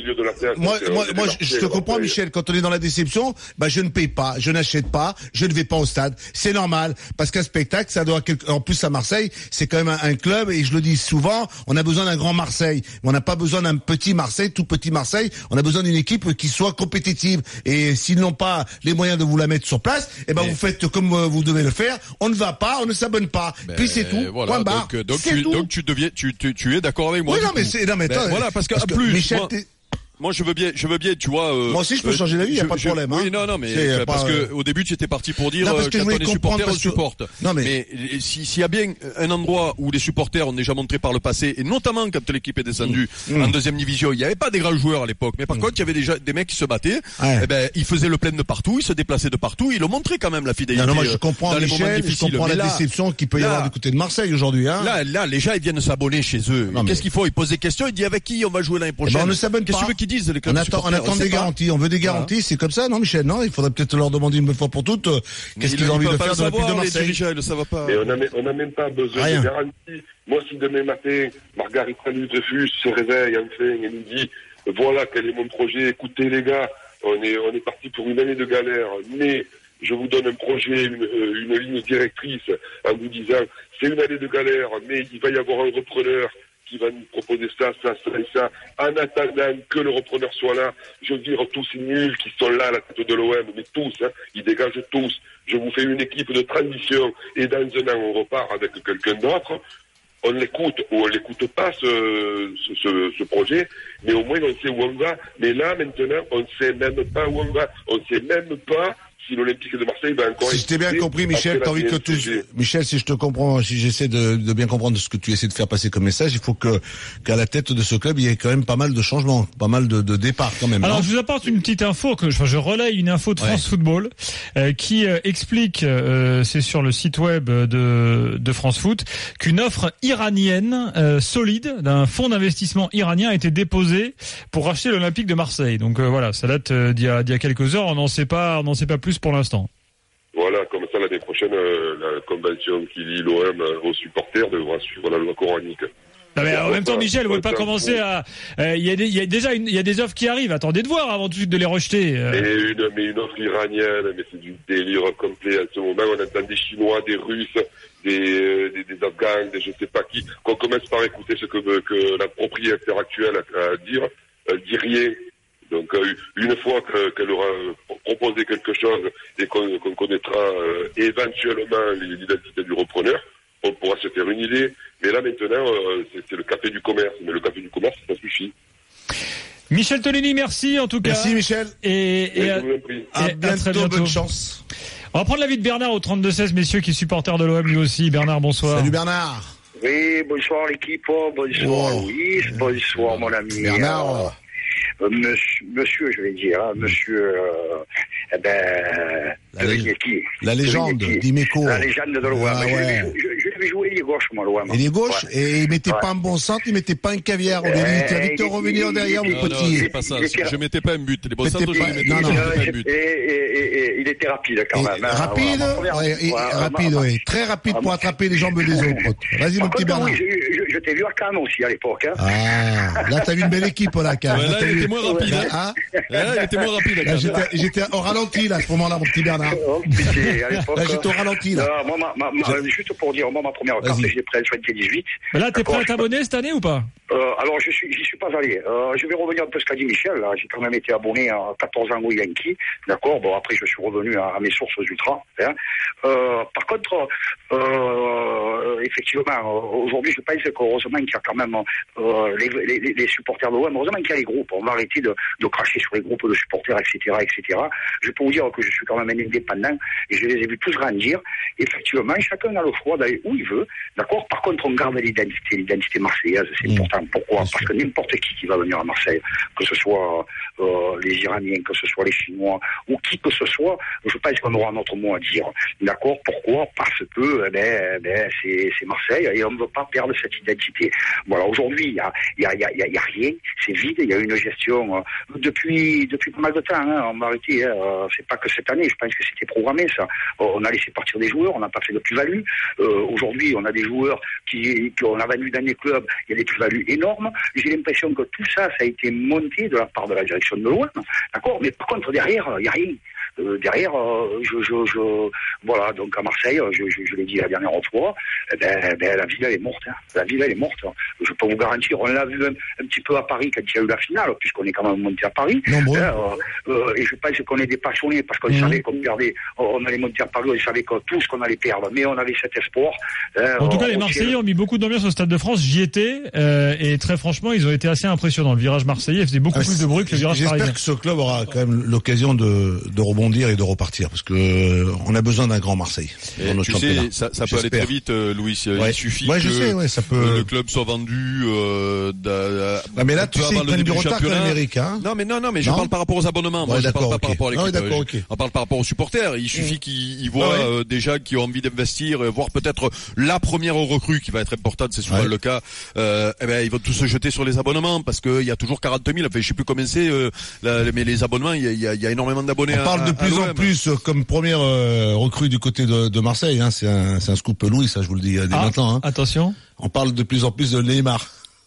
Moi, moi, moi, je te comprends, Michel. Quand on est dans la déception, bah je ne paye pas, je n'achète pas, je ne vais pas au stade. C'est normal parce qu'un spectacle, ça doit. En plus à Marseille, c'est quand même un, un club et je le dis souvent, on a besoin d'un grand Marseille, mais on n'a pas besoin d'un petit Marseille, tout petit Marseille. On a besoin d'une équipe qui soit compétitive. Et s'ils n'ont pas les moyens de vous la mettre sur place, eh ben mais... vous faites comme vous devez le faire. On ne va pas, on ne s'abonne pas. Ben Puis c'est tout. Voilà, point barre. Donc, donc, c'est tu, tout. donc tu deviens, tu, tu, tu es d'accord avec moi. Oui, non, mais c'est, non, mais attends, ben, voilà, parce que, parce en que plus, Michel, moi, moi, je veux bien, je veux bien, tu vois. Euh, moi aussi, je peux changer d'avis, il y a pas de problème. Hein. Oui, non, non, mais c'est parce pas, que au début, tu étais parti pour dire non, euh, quand on est supporter, on que... supporte. Non, mais, mais si, s'il y a bien un endroit où les supporters ont déjà montré par le passé, et notamment quand l'équipe est descendue mmh. en deuxième division, il n'y avait pas des grands joueurs à l'époque, mais par mmh. contre, il y avait déjà des mecs qui se battaient. Ouais. Eh ben, ils faisaient le plein de partout, ils se déplaçaient de partout, ils l'ont montré quand même la fidélité. Non, non, moi, je comprends dans les Michel, moments difficiles. je comprends mais la là, déception qu'il peut y là, avoir du côté de Marseille aujourd'hui. Hein. Là, là, les gens ils viennent s'abonner chez eux. Non, Qu'est-ce mais... qu'il faut? Ils posent des questions, ils disent avec qui on va jouer l'année prochaine. Eh ben, on ne s'abonne Qu'est-ce pas. que tu veux qu'ils disent les On attend, on attend des garanties. On veut des garanties, voilà. C'est comme ça, non, Michel? Non, il faudrait peut-être leur demander une fois pour toutes euh, qu'est-ce qu'ils ont envie de faire dans l'Olympique de Marseille. Ils savent pas. Mais on n'a on a même pas besoin Rien. de garanties. Moi, si demain matin, Margarita Dreyfus se réveille enfin et nous dit voilà quel est mon projet, écoutez les gars, on est on est parti pour une année de galère, mais je vous donne un projet, une, une ligne directrice en vous disant c'est une année de galère, mais il va y avoir un repreneur qui va nous proposer ça, ça, ça et ça, en attendant que le repreneur soit là. Je veux dire, tous ces nuls qui sont là à la tête de l'O M, mais tous, hein, ils dégagent tous. Je vous fais une équipe de transition et dans un an, on repart avec quelqu'un d'autre. On l'écoute ou on l'écoute pas, ce, ce, ce, ce projet, mais au moins on sait où on va. Mais là, maintenant, on ne sait même pas où on va. On ne sait même pas si l'Olympique de Marseille va encore... Si je t'ai bien compris, Michel, t'as envie que tous... Michel, si je te comprends, si j'essaie de, de bien comprendre ce que tu essaies de faire passer comme message, il faut que, qu'à la tête de ce club, il y ait quand même pas mal de changements, pas mal de, de départs quand même. Alors, non je vous apporte une petite info, que je, je relaye une info de France ouais. Football, euh, qui euh, explique, euh, c'est sur le site web de, de France Foot, qu'une offre iranienne euh, solide d'un fonds d'investissement iranien a été déposée pour racheter l'Olympique de Marseille. Donc euh, voilà, ça date euh, d'il y a, d'il y a quelques heures, on n'en sait pas, on n'en sait pas plus pour l'instant. Voilà, comme ça l'année prochaine, euh, la convention qui lie l'O M aux supporters devra suivre la loi coranique. Non mais en même temps, Michel, vous ne pouvez pas commencer à... Il euh, y, y a déjà une, y a des offres qui arrivent, attendez de voir avant tout de suite de les rejeter. Euh. Et une, mais une offre iranienne, mais c'est du délire complet. À ce moment, on entend des Chinois, des Russes, des, des, des Afghans, des je sais pas qui, qu'on commence par écouter ce que, que la propriétaire actuelle a à dire, elle dit rien. Donc une fois que, qu'elle aura proposé quelque chose et qu'on, qu'on connaîtra euh, éventuellement l'identité du repreneur, on pourra se faire une idée. Mais là, maintenant, euh, c'est, c'est le café du commerce. Mais le café du commerce, ça suffit. Michel Tonini, merci en tout cas. Merci Michel. Et, et, Et à, je vous en prie. et À à bientôt, très bientôt. bonne chance. On va prendre l'avis de Bernard au trente-deux seize, messieurs, qui est supporter de l'O M lui aussi. Bernard, bonsoir. Salut Bernard. Oui, bonsoir l'équipe, oh, bonsoir Oh. Louis, bonsoir mon ami. Bernard. Euh, monsieur, monsieur, je vais dire, hein, monsieur, euh, eh ben, La, lég- Vignetti. la légende Vignetti. d'Imeco. La légende de l'O M. Ah, Je- ouais. je, je, je l'ai vu jouer il est gauche, moi, l'O M. Il est gauche Ouais. et il mettait Ouais. pas un bon centre, il mettait pas un caviar. On lui a dit, tu vas vite te il- revenir il- derrière, il- mon Non, non, petit. c'est pas ça. il était- Je mettais pas un but. Les bons Mettez centres, je pas- les mettais non, pas, non. je Euh, mettais pas un but. et, et, et, et il était rapide quand Et même. hein. rapide, Voilà, ma première- ouais, et ouais, rapide, ma- oui. Très rapide pour attraper les jambes des autres. Vas-y, mon Par petit contre, Bernard. oui, je, je, je t'ai vu à Cannes aussi à l'époque. Hein. Ah, là, t'as vu une belle équipe, là, quand même. Ouais, là, T'as il vu- était moins rapide, hein. Hein Là, il était moins rapide. Là, quand même. j'étais, j'étais au ralenti, là, à ce moment-là, mon petit Bernard. Oh, pitié, à l'époque. Là, j'étais au ralenti, là. Non, moi, ma, ma, ma, juste pour dire, moi, ma première carte, Vas-y. je l'ai prise en soixante-dix-huit. Mais là, t'es D'accord, prêt à t'abonner cette année ou pas? Euh, alors, je suis, j'y suis pas allé. Euh, je vais revenir un peu à ce qu'a dit Michel. Là. J'ai quand même été abonné à quatorze ans aux Yankees. D'accord. Bon, après, je suis revenu à, à mes sources ultra. Hein. Euh, par contre, euh, effectivement, euh, aujourd'hui, je pense qu'heureusement qu'il y a quand même euh, les, les, les supporters de l'O M. Heureusement qu'il y a les groupes. On va arrêter de, de cracher sur les groupes de supporters, et cetera, et cetera. Je peux vous dire que je suis quand même un indépendant et je les ai vus tous grandir. Effectivement, chacun a le choix d'aller où il veut. D'accord. Par contre, on garde l'identité, l'identité marseillaise. C'est Mmh. important. Pourquoi? Parce que n'importe qui qui va venir à Marseille, que ce soit euh, les Iraniens, que ce soit les Chinois, ou qui que ce soit, je pense qu'on aura notre mot à dire. D'accord? Pourquoi? Parce que eh ben, eh ben, c'est, c'est Marseille et on ne veut pas perdre cette identité. Voilà, aujourd'hui, il y a, y, a, y, a, y a rien, c'est vide, il y a une gestion euh, depuis depuis pas mal de temps. Hein, on va arrêter, hein, euh, c'est pas que cette année, je pense que c'était programmé ça. Euh, on a laissé partir des joueurs, on n'a pas fait de plus-value. Euh, aujourd'hui, on a des joueurs qui qu'on a vendus dans les clubs, il y a des plus-values énormes. J'ai l'impression que tout ça, ça a été monté de la part de la direction de l'O M. D'accord? Mais par contre, derrière, il n'y a rien. Euh, derrière, euh, je, je, je, voilà, donc à Marseille, je, je, je l'ai dit la dernière fois, eh ben, ben, la ville elle est morte. Hein. La ville elle est morte. Hein. Je peux vous garantir, on l'a vu un, un petit peu à Paris quand il y a eu la finale, puisqu'on est quand même monté à Paris. Nombreux. Hein, euh, euh, et je pense qu'on est des passionnés parce qu'on Mmh. savait qu'on perdait, on allait monter à Paris, on savait que tous qu'on allait perdre, mais on avait cet espoir. Hein, En tout cas, euh, les au Marseillais ciel. ont mis beaucoup d'ambiance au Stade de France. J'y étais euh, et très franchement, ils ont été assez impressionnants. Le virage marseillais faisait beaucoup Ah, plus de bruit que le virage J'espère parisien. que ce club aura quand même l'occasion de, de rebondir et de repartir, parce que euh, on a besoin d'un grand Marseille Et dans notre tu championnat. sais, ça, ça peut aller J'espère. très vite, euh, Louis. Ouais. Il suffit Ouais, que je sais, ouais, ça peut- le club soit vendu. Euh, d'a- Ah, mais là, un tu peu sais, avant ils le prennent début du retard quand championnat. même, Eric, hein. Non, mais non, non, mais je Non parle par rapport aux abonnements. Moi, Ouais, je parle d'accord, pas par ok. rapport à l'équipe. Ah ouais, d'accord, Je- ok. On parle par rapport aux supporters. Il suffit qu'ils ils voient Ah ouais. euh, déjà qui ont envie d'investir, euh, voire peut-être la première recrue qui va être importante. C'est souvent Ouais. le cas. Euh, eh ben, ils vont tous se jeter sur les abonnements parce qu'il y a toujours quarante mille. Enfin, je sais plus combien c'est, euh, la- mais les abonnements, il y a, il y a- il y a énormément d'abonnés. On parle à- de à plus l'O en M. plus euh, comme première euh, recrue du côté de, de Marseille. Hein. C'est un, c'est un scoop Louis, ça je vous le dis euh, dès Ah, maintenant. Hein. attention. On parle de plus en plus de Neymar.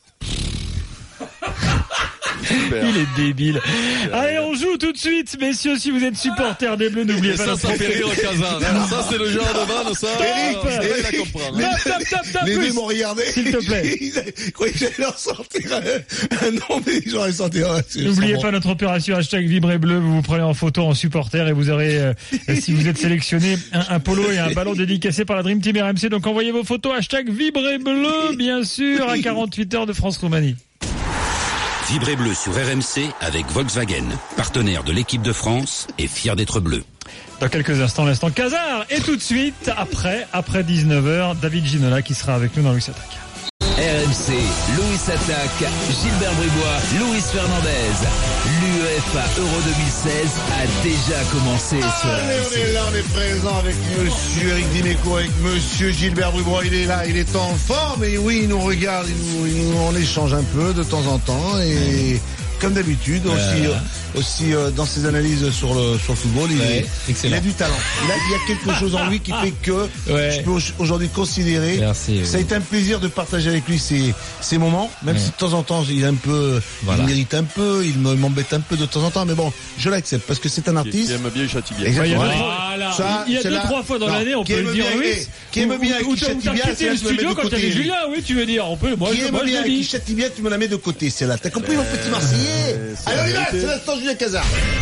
Super. Il est débile. Allez, on joue tout de suite, messieurs. Si vous êtes supporters des Bleus, n'oubliez Et pas ça, notre ça fait rire Casar. hein. Ça, c'est le genre de vanne, ça. Eric, Ah, ça, il Eric, va comprendre. Les- Tape, tape, tape, tape Les plus. deux m'ont regardé. S'il te plaît. Ils croyaient que j'allais leur sortir un, un nom, mais j'aurais sorti un. N'oubliez pas notre opération hashtag Vibré Bleu. Vous vous prenez en photo en supporter et vous aurez, euh, si vous êtes sélectionné, un, un polo et un ballon dédicacé par la Dream Team R M C. Donc envoyez vos photos hashtag Vibré Bleu, bien sûr, à quarante-huit heures de France-Roumanie. Vibré Bleu sur R M C avec Volkswagen, partenaire de l'équipe de France et fier d'être bleu. Dans quelques instants, l'instant Casar. Et tout de suite, après, après dix-neuf heures, David Ginola qui sera avec nous dans Louis Attaque. R M C, Louis Attaque, Gilbert Bribois, Luis Fernandez. L'UEFA Euro deux mille seize a déjà commencé sur Allez, R M on C. est là, on est présent avec monsieur Eric Dimeco, avec monsieur Gilbert Bribois. Il est là, il est en forme et oui, il nous regarde, il nous, il nous, on échange un peu de temps en temps et comme d'habitude aussi, euh, aussi euh, dans ses analyses sur le sur le football, il, Ouais, est, excellent. il a du talent. Il a, il y a quelque chose en lui qui fait que Ouais. je peux au- aujourd'hui considérer. Merci, oui. Ça a été un plaisir de partager avec lui ces ces moments, même Ouais. si de temps en temps il est un peu, Voilà. il mérite un peu, il me- m'embête un peu de temps en temps, mais bon, je l'accepte parce que c'est un Qui artiste. aime bien, il châtie bien. Exactement. Ouais, il y a deux- Voilà. Ça, il y a c'est deux, la- trois fois dans Non, l'année, on qui peut aime le dire, bien, Louis. eh, qui aime Ou- bien, ou- qui ou châtie t'as bien, quitté c'est là le que je me mets studio de quand il y côté. avait Julien, oui, tu veux dire. On peut, moi, Qui je, aime moi, je bien, le qui dis. châtie bien, tu me la mets de côté, c'est là. T'as compris, mon petit Marseillais? c'est Allez, on y va, la vérité. c'est l'instant Julien Cazard.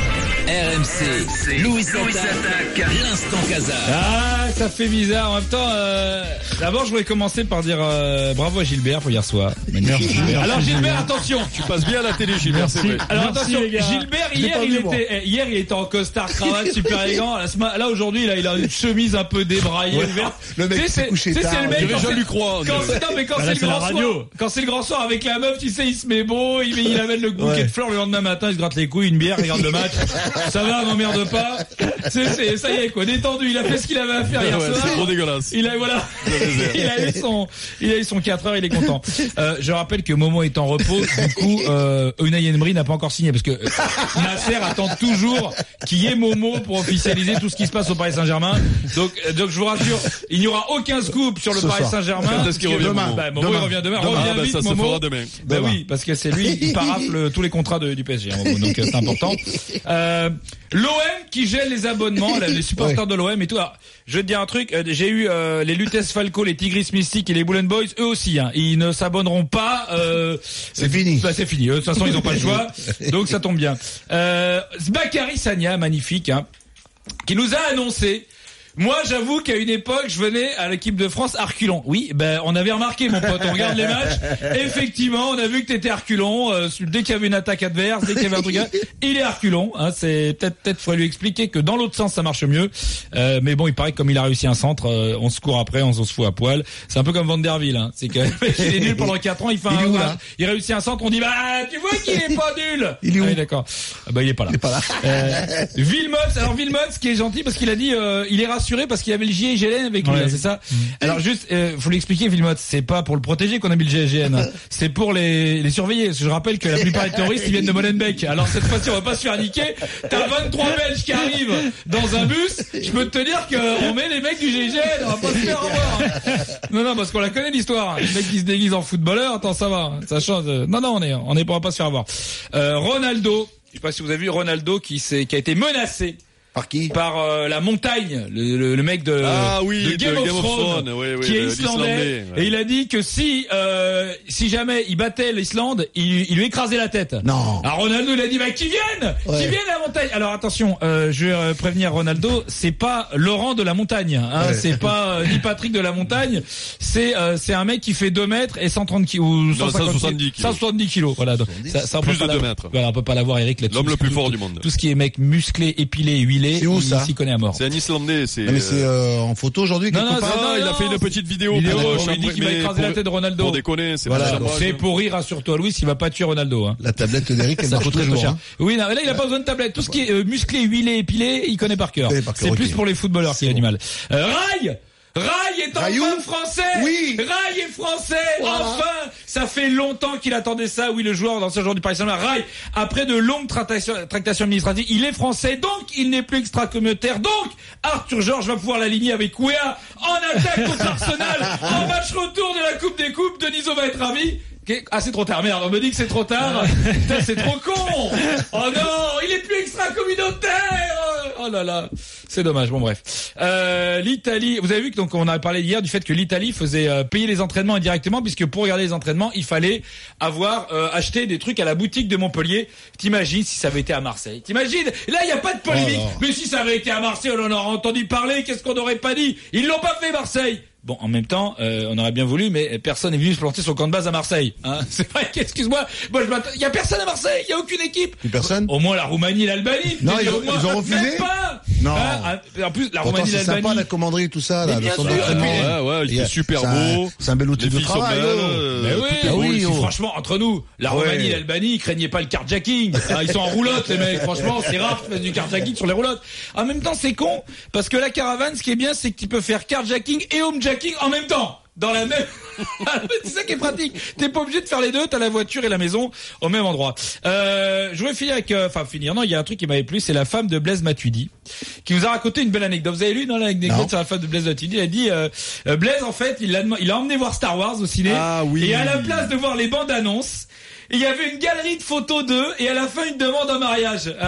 R M C, Louis attaque, l'instant Casa. Ah, ça fait bizarre. En même temps, euh, d'abord, je voulais commencer par dire euh, bravo à Gilbert pour hier soir. Merci. Alors Gilbert, attention. Tu passes bien à la télé, Gilbert, c'est vrai. Alors Merci, attention, les gars. Gilbert hier il vu, était eh, hier il était en costard cravate super élégant. Là, ce ma- là aujourd'hui là, il a une chemise un peu débraillée Ouais. ouverte. Le mec Tu sais, s'est c'est- couché tu sais, tard. c'est le mec Je vais quand jamais c'est- lui croire. Quand c'est, non, mais quand Bah, c'est là, le c'est la grand radio. soir, quand c'est le grand soir avec la meuf, tu sais, il se met beau, il, met- il amène le bouquet Ouais. de fleurs le lendemain matin, il se gratte les couilles, une bière, il regarde le match. Ça va, m'emmerde pas. C'est, c'est, ça y est, quoi, détendu. Il a fait ce qu'il avait à faire hier Ouais, soir. c'est trop dégueulasse. Il a, voilà. il a eu son, il a eu son quatre heures, il est content. Euh, je rappelle que Momo est en repos, du coup, euh, Unai Emery n'a pas encore signé parce que euh, Nasser attend toujours qu'il y ait Momo pour officialiser tout ce qui se passe au Paris Saint-Germain. Donc, euh, donc je vous rassure, il n'y aura aucun scoop sur le Ce Paris soir. Saint-Germain. Quand est-ce qu'il Parce que- revient, Bah, Momo bah, Momo, Demain. il revient demain. Demain. Reviens Ah, bah, vite, ça se Momo. fera demain. Bah Demain. oui, parce que c'est lui, il parafle tous les contrats de- du P S G, hein, Momo, donc euh, c'est important. Euh, L'O M qui gèle les abonnements, là, les supporters Ouais. de l'O M et tout. Alors, je vais te dire un truc, euh, j'ai eu euh, les Lutèce Falco, les Tigris Mystiques et les Bullen Boys, eux aussi, hein, ils ne s'abonneront pas. Euh, C'est fini. Bah, c'est fini. De toute façon, ils n'ont pas le choix, donc ça tombe bien. Euh, Bakary Sagna, magnifique, hein, qui nous a annoncé. Moi, j'avoue qu'à une époque, je venais à l'équipe de France à reculons. Oui, ben on avait remarqué, mon pote. On regarde les matchs. Effectivement, on a vu que t'étais à reculons. Euh, dès qu'il y avait une attaque adverse, dès qu'il y avait un truc, il est à reculons. Hein, c'est peut-être, peut-être, faudrait lui expliquer que dans l'autre sens, ça marche mieux. Euh, mais bon, il paraît que comme il a réussi un centre, euh, on se court après, on se fout à poil. C'est un peu comme Van der Wiel. Hein. C'est que le mec, il est nul pendant quatre ans, il fait Il un, est où, un- là il réussit un centre, on dit bah tu vois qu'il est pas nul. Il est où Ah oui, d'accord. Ah, bah il est pas là. Il est pas là. Euh, Villemotz, alors Villemotz qui est gentil parce qu'il a dit, euh, il est rassuré parce qu'il avait le J G L N avec lui, Ouais. hein, c'est ça. Alors juste, euh, faut l'expliquer Villemotz, c'est pas pour le protéger qu'on a mis le G I G N, hein. C'est pour les, les surveiller. Parce que je rappelle que la plupart des terroristes ils viennent de Molenbeek. Alors cette fois-ci on va pas se faire niquer. T'as vingt-trois Belges qui arrivent dans un bus. Je peux te dire qu'on met les mecs du G I G N, on va pas se faire avoir. Hein. Non non parce qu'on la connaît l'histoire. Les mecs qui se déguisent en footballeur, attends ça va, ça change. Non non on est, on est, on va pas se faire avoir. Euh, Ronaldo. Je sais pas si vous avez vu Ronaldo qui s'est, qui a été menacé. Par qui? Par euh, la montagne, le, le, le mec de, Ah oui, de Game, de of, Game of Thrones, Thrones, oui, oui, qui est de islandais, l'Islandais, ouais. et il a dit que si euh, si jamais il battait l'Islande, il, il lui écrasait la tête. Non. Alors Ronaldo il a dit bah qui vienne, Ouais. qui vienne à la montagne. Alors attention, euh, je vais euh, prévenir Ronaldo, c'est pas Laurent de la montagne, hein, Ouais. c'est pas euh, ni Patrick de la montagne, c'est euh, c'est un mec qui fait deux mètres et cent trente kilos ou cent soixante-dix kilos. cent soixante-dix kilos. Voilà, donc, ça, ça, on Plus peut de pas deux la- mètres. Voilà, on peut pas l'avoir Eric là-dessus. L'homme le parce que plus tout- fort du monde. Tout ce qui est mec musclé, épilé, huilé, C'est où, il ça s'y connaît à mort. C'est un Islandais, c'est. Ah, mais c'est euh, en photo aujourd'hui Non, quelque non, part. c'est- Ah, il a non, fait une petite vidéo, Vidéo, pour, on euh, lui dit chambrer- qu'il va mais écraser pour- la tête de Ronaldo. Pour déconner, c'est Voilà, pas donc chambrage. C'est pour rire, rassure-toi, Louis, il va pas tuer Ronaldo. Hein. La tablette d'Eric, elle Ça marche coûte très toujours. cher. Hein. Oui, non, mais là, il a pas besoin de tablette. Tout ce qui est euh, musclé, huilé, épilé, il connaît par cœur. Il connaît par cœur, C'est ok. plus pour les footballeurs qu'il a bon. du mal. Euh, Rail Rail est Rayoux enfin français. Oui. Rail est français. Voilà. Enfin, ça fait longtemps qu'il attendait ça. Oui, le joueur, l'ancien joueur du Paris Saint-Germain, Rail, après de longues tractations, tractations administratives, il est français, donc il n'est plus extra-communautaire. Donc, Arthur Georges va pouvoir l'aligner avec Ouéa en attaque contre Arsenal en match retour de la Coupe des Coupes. Denisot va être ravi. Ok. Ah, c'est trop tard, merde, on me dit que c'est trop tard. Putain, c'est trop con. Oh non, il est plus extra-communautaire. Oh là là, c'est dommage. Bon bref. Euh, L'Italie, vous avez vu que donc on a parlé hier du fait que l'Italie faisait euh, payer les entraînements indirectement, puisque pour regarder les entraînements, il fallait avoir euh, acheté des trucs à la boutique de Montpellier. T'imagines si ça avait été à Marseille? T'imagines? Là, il y a pas de polémique. Oh mais si ça avait été à Marseille, on en aurait entendu parler. Qu'est-ce qu'on n'aurait pas dit? Ils l'ont pas fait, Marseille. Bon, en même temps, euh, on aurait bien voulu, mais personne n'est venu se planter son camp de base à Marseille. Hein. C'est vrai qu'excuse-moi, moi je m'attends. Il y a personne à Marseille, il y a aucune équipe. Plus personne. Au moins la Roumanie, l'Albanie. Non, T'es ils au ont- moins- ils ont refusé Même pas. Non. Hein, en plus, la Pourtant, Roumanie, c'est sympa l'Albanie. la commanderie, tout ça, là, Mais le bien centre sûr, d'entraînement. et puis- Ouais, ouais, il Il y a- était super c'est un- beau. C'est un bel outil Les de filles sont travail. belles, oh. euh, Mais oui, tout est beau. oui, oui, si, oh. franchement, entre nous, la Ouais. Roumanie et l'Albanie, ils craignaient pas le carjacking. Hein, ils sont en roulotte, les mecs. Franchement, c'est rare qu'ils fassent du carjacking sur les roulottes. En même temps, c'est con, parce que la caravane, ce qui est bien, c'est que tu peux faire carjacking et homejacking en même temps. Dans la même, c'est ça qui est pratique. T'es pas obligé de faire les deux. T'as la voiture et la maison au même endroit. Euh, je voulais finir avec, euh, enfin finir. Non, il y a un truc qui m'avait plu, c'est la femme de Blaise Matuidi, qui nous a raconté une belle anecdote. Vous avez lu dans l'anecdote sur la femme de Blaise Matuidi? Elle a dit, euh, euh, Blaise en fait, il l'a, il a emmené voir Star Wars au ciné. Ah oui. Et à la place de voir les bandes annonces, il y avait une galerie de photos d'eux et à la fin une demande en mariage. Hein?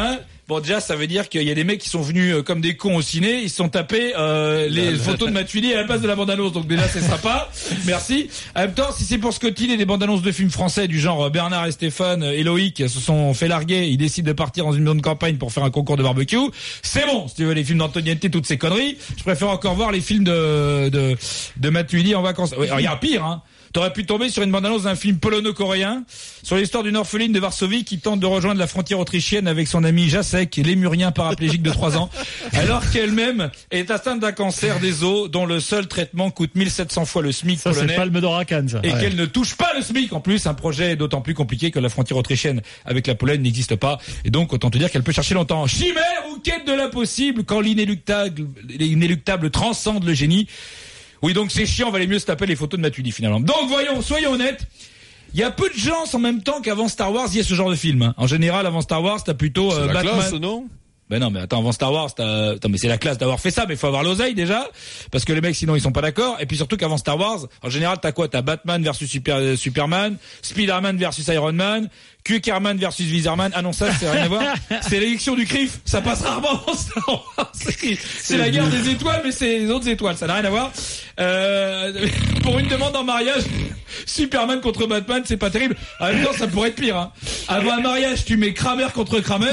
Bon, déjà, ça veut dire qu'il y a des mecs qui sont venus euh, comme des cons au ciné, ils se sont tapés euh, les La- photos de Matuidi à la place de la bande-annonce. Donc déjà, c'est sympa. Merci. En même temps, si c'est pour scotiner des bandes-annonces de films français du genre euh, Bernard et Stéphane euh, et Loïc se sont fait larguer, ils décident de partir dans une zone de campagne pour faire un concours de barbecue, c'est bon. Si tu veux les films d'Antoniette, toutes ces conneries, je préfère encore voir les films de de, de Matuidi en vacances. Ouais, alors, il y a pire, hein. T'aurais pu tomber sur une bande-annonce d'un film polono-coréen sur l'histoire d'une orpheline de Varsovie qui tente de rejoindre la frontière autrichienne avec son ami Jacek, lémurien paraplégique de trois ans, alors qu'elle-même est atteinte d'un cancer des os dont le seul traitement coûte mille sept cents fois le SMIC Ça, c'est polonais. Palme d'Or à Cannes, ça. Et Ouais. qu'elle ne touche pas le SMIC en plus, un projet d'autant plus compliqué que la frontière autrichienne avec la Pologne n'existe pas. Et donc, autant te dire qu'elle peut chercher longtemps. Chimère ou quête de l'impossible quand l'inéluctable, l'inéluctable transcende le génie. Oui, donc c'est chiant, valait mieux se taper les photos de Matuidi finalement. Donc voyons, soyons honnêtes. Il y a peu de gens en même temps qu'avant Star Wars, il y a ce genre de film. hein. En général, avant Star Wars, t'as plutôt euh, C'est la Batman. classe, non? Ben non, mais attends, avant Star Wars, t'as... Attends, mais c'est la classe d'avoir fait ça, mais il faut avoir l'oseille déjà, parce que les mecs sinon ils sont pas d'accord. Et puis surtout qu'avant Star Wars, en général, t'as quoi? T'as Batman versus Super... euh, Superman, Spider-Man versus Iron Man, Quickerman versus Wizardman. Ah non, ça c'est rien à voir. C'est l'élection du C R I F. Ça passe rarement en Star Wars. C'est, c'est la guerre des étoiles, mais c'est les autres étoiles. Ça n'a rien à voir. Euh... Pour une demande en mariage, Superman contre Batman, c'est pas terrible. En même temps, ça pourrait être pire. Hein. Avant un mariage, tu mets Kramer contre Kramer.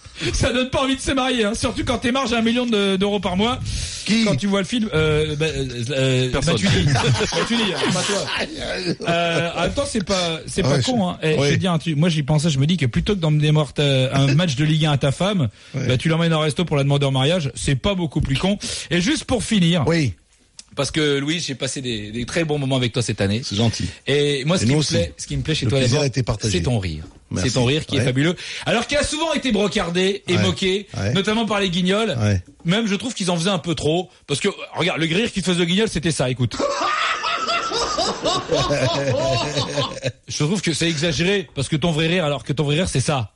Ça donne pas envie de se marier, hein. Surtout quand t'es marge à un million de- d'euros par mois. Qui Quand tu vois le film, euh, bah, euh, Personne. Matuidi. Matuidi, hein, pas toi. Euh, en même temps, c'est pas, c'est Ouais, pas je- con, hein. Et ouais. je vais dire un truc. Moi, j'y pensais, je me dis que plutôt que d'emmener mort euh, un match de Ligue un à ta femme, Ouais. bah, tu l'emmènes au resto pour la demander en mariage. C'est pas beaucoup plus con. Et juste pour finir. Oui. Parce que Louis, j'ai passé des, des très bons moments avec toi cette année. C'est gentil. Et moi, ce Et qui nous me aussi. plaît, ce qui me plaît chez Le toi plaisir d'abord, a été partagé. c'est ton rire. Merci. C'est ton rire qui Ouais. est fabuleux. Alors qu'il a souvent été brocardé et Ouais. moqué, Ouais. notamment par les guignols. Ouais. Même, je trouve qu'ils en faisaient un peu trop. Parce que, regarde, le rire qui te faisait le guignol, c'était ça, écoute. Je trouve que c'est exagéré, parce que ton vrai rire, alors que ton vrai rire, c'est ça.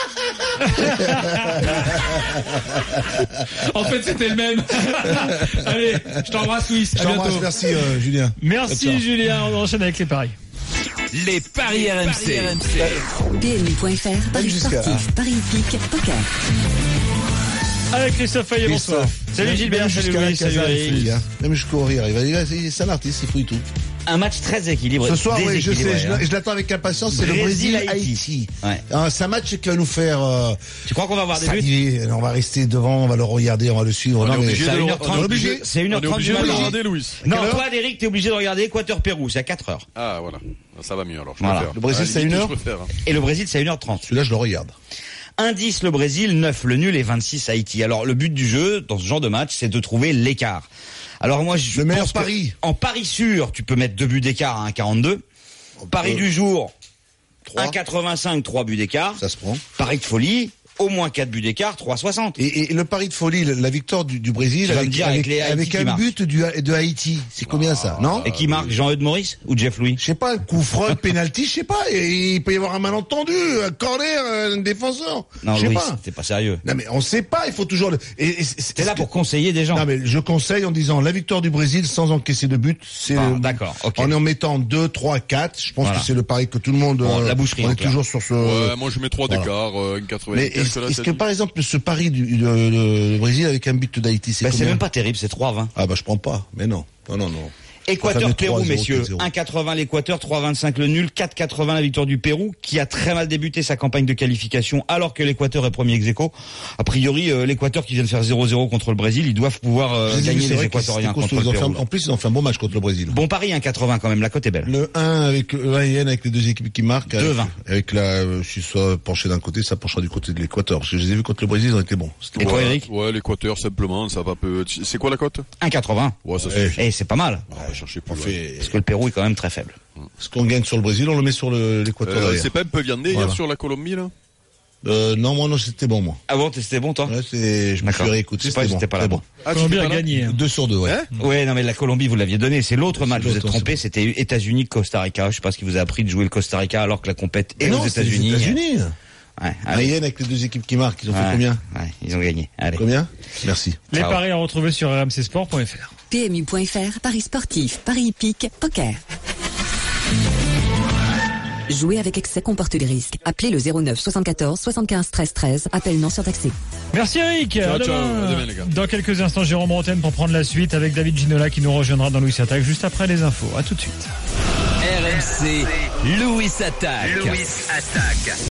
En fait, c'était le même. Allez, je t'embrasse, Louis. Je À t'embrasse, bientôt. merci euh, Julien. Merci Ciao. Julien, on enchaîne avec les paris. Les paris R M C. P M U point F R, paris jusqu'à- sportif, paris hippique, poker. Avec Christophe Fayet, bonsoir. Christophe. Salut Gilbert, Même salut jusqu'à la Louis, salut casa, il Eric. fouille, hein. Même jusqu'au rire. Il va dire, c'est c'est un artiste, il fouille tout. Un match très équilibré. Ce soir, oui, je sais, déséquilibré, je, hein. je l'attends avec impatience, c'est le Brésil-Haïti. Brésil-Haïti. Ouais. Ah, C'est un match qui va nous faire... Euh, Tu crois qu'on va avoir des ça buts dit, on va rester devant, on va le regarder, on va le suivre. On Non, est mais obligé c'est de à le- une heure on est trente. obligé- C'est une On heure est trente obligé du de le matin. regarder, Louis. Non, Quelle heure toi, Eric, t'es obligé de regarder Équateur-Pérou, c'est à quatre heures. Ah, voilà. Ça va mieux, alors. Je Voilà. préfère. Le Brésil, À la c'est limite, une je heure préfère, hein. Et le Brésil, c'est à une heure trente. Celui-là, je le regarde. Indice le Brésil, neuf le nul et vingt-six Haïti. Alors le but du jeu dans ce genre de match, c'est de trouver l'écart. Alors moi je Le meilleur pense que pari. en pari sûr, tu peux mettre deux buts d'écart à un virgule quarante-deux. Pari du jour, Trois. un virgule quatre-vingt-cinq, trois buts d'écart. Ça se prend. Pari de folie, au moins quatre buts d'écart, trois virgule soixante. Et, et le pari de folie, la victoire du, du Brésil Tu vas me avec, dire avec avec, les Haïti avec qui un marquent. but du, de Haïti. C'est combien ça, non? Et qui marque, Jean-Eudes Maurice ou Jeff Louis? Je sais pas, un coup franc, un penalty, je sais pas. Et il peut y avoir un malentendu, un corner, un défenseur. Non, Je sais Louis, pas. c'est pas sérieux. Non mais on sait pas, il faut toujours le... et, et c'est- T'es là pour conseiller des gens. Non mais je conseille en disant la victoire du Brésil sans encaisser de but, c'est Ah, le- d'accord, ok. en en mettant deux, trois, quatre, je pense Voilà. que c'est le pari que tout le monde Bon, euh, la boucherie, on en est clair. toujours sur ce Ouais, moi je mets trois Voilà. d'écart, euh, une Mais quatre-vingts. est-ce est-ce que par exemple ce pari du de- le, le Brésil avec un but d'Haïti, c'est Ben, c'est combien? même pas terrible, c'est trois vingt. Ah bah je prends pas, mais non. Non non non. Équateur-Pérou, trois zéro, messieurs. quatre zéro. un virgule quatre-vingts l'Équateur, trois virgule vingt-cinq le nul, quatre virgule quatre-vingts la victoire du Pérou, qui a très mal débuté sa campagne de qualification, alors que l'Équateur est premier ex-aequo. A priori, euh, l'Équateur qui vient de faire zéro zéro contre le Brésil, ils doivent pouvoir euh, J'ai vu, gagner c'est les vrai que Équatoriens c'était contre costaud. le Ils ont fait Pérou. un- En plus, ils ont fait un bon match contre le Brésil. Bon pari, un virgule quatre-vingts quand même, la cote est belle. Le un avec le un et N avec les deux équipes qui marquent. deux vingt. Avec, avec la, euh, si ça penchait d'un côté, ça penchera du côté de l'Équateur. Parce que je les ai vus contre le Brésil, ils ont été bons. C'était Et bon. toi, Eric? Ouais, l'Équateur, simplement, ça va peu. C'est quoi la cote? un virgule quatre-vingts. Ouais, ça Ouais. suffit. Eh, c'est pas mal. Ouais, cherchez On plus. fait, Parce que le Pérou est quand même très faible. ce qu'on gagne sur le Brésil, on le met sur le- l'Équateur Euh, derrière. c'est pas un peu viandé Voilà. hier sur la Colombie, là? Euh, non, moi, non, c'était bon, moi. Ah bon, c'était bon, toi? Ouais, c'est, je me suis D'accord. réécouté, C'est pas- c'était bon. j'étais pas là, Très bon. bon. Ah, Colombie tu a fais pas là gagné. hein. Deux sur deux, ouais. Hein? Ouais, non, mais la Colombie, vous l'aviez donné. C'est l'autre match. Vous l'autre, êtes c'est trompé. bon. C'était États-Unis-Costa Rica. Je sais pas ce qui vous a appris de jouer le Costa Rica alors que la compète est non, aux c'est les États-Unis. États-Unis. Ouais, Un allez. Yen avec les deux équipes qui marquent, ils ont Ouais, fait combien? Ouais, ils ont gagné. Allez. Combien? Merci. Les Ciao. paris à retrouver sur r m c sport point f r. P M U point F R, paris sportif, paris hippique, poker. Jouer avec excès comporte des risques. Appelez le zéro neuf soixante-quatorze soixante-quinze treize treize. Appel non surtaxé. Merci Eric. Ciao, à ciao. demain. À demain, les gars. Dans quelques instants, Jérôme Bretagne pour prendre la suite avec David Ginola qui nous rejoindra dans Louis Attaque juste après les infos. À tout de suite. R M C, Louis Attaque. Louis Attaque.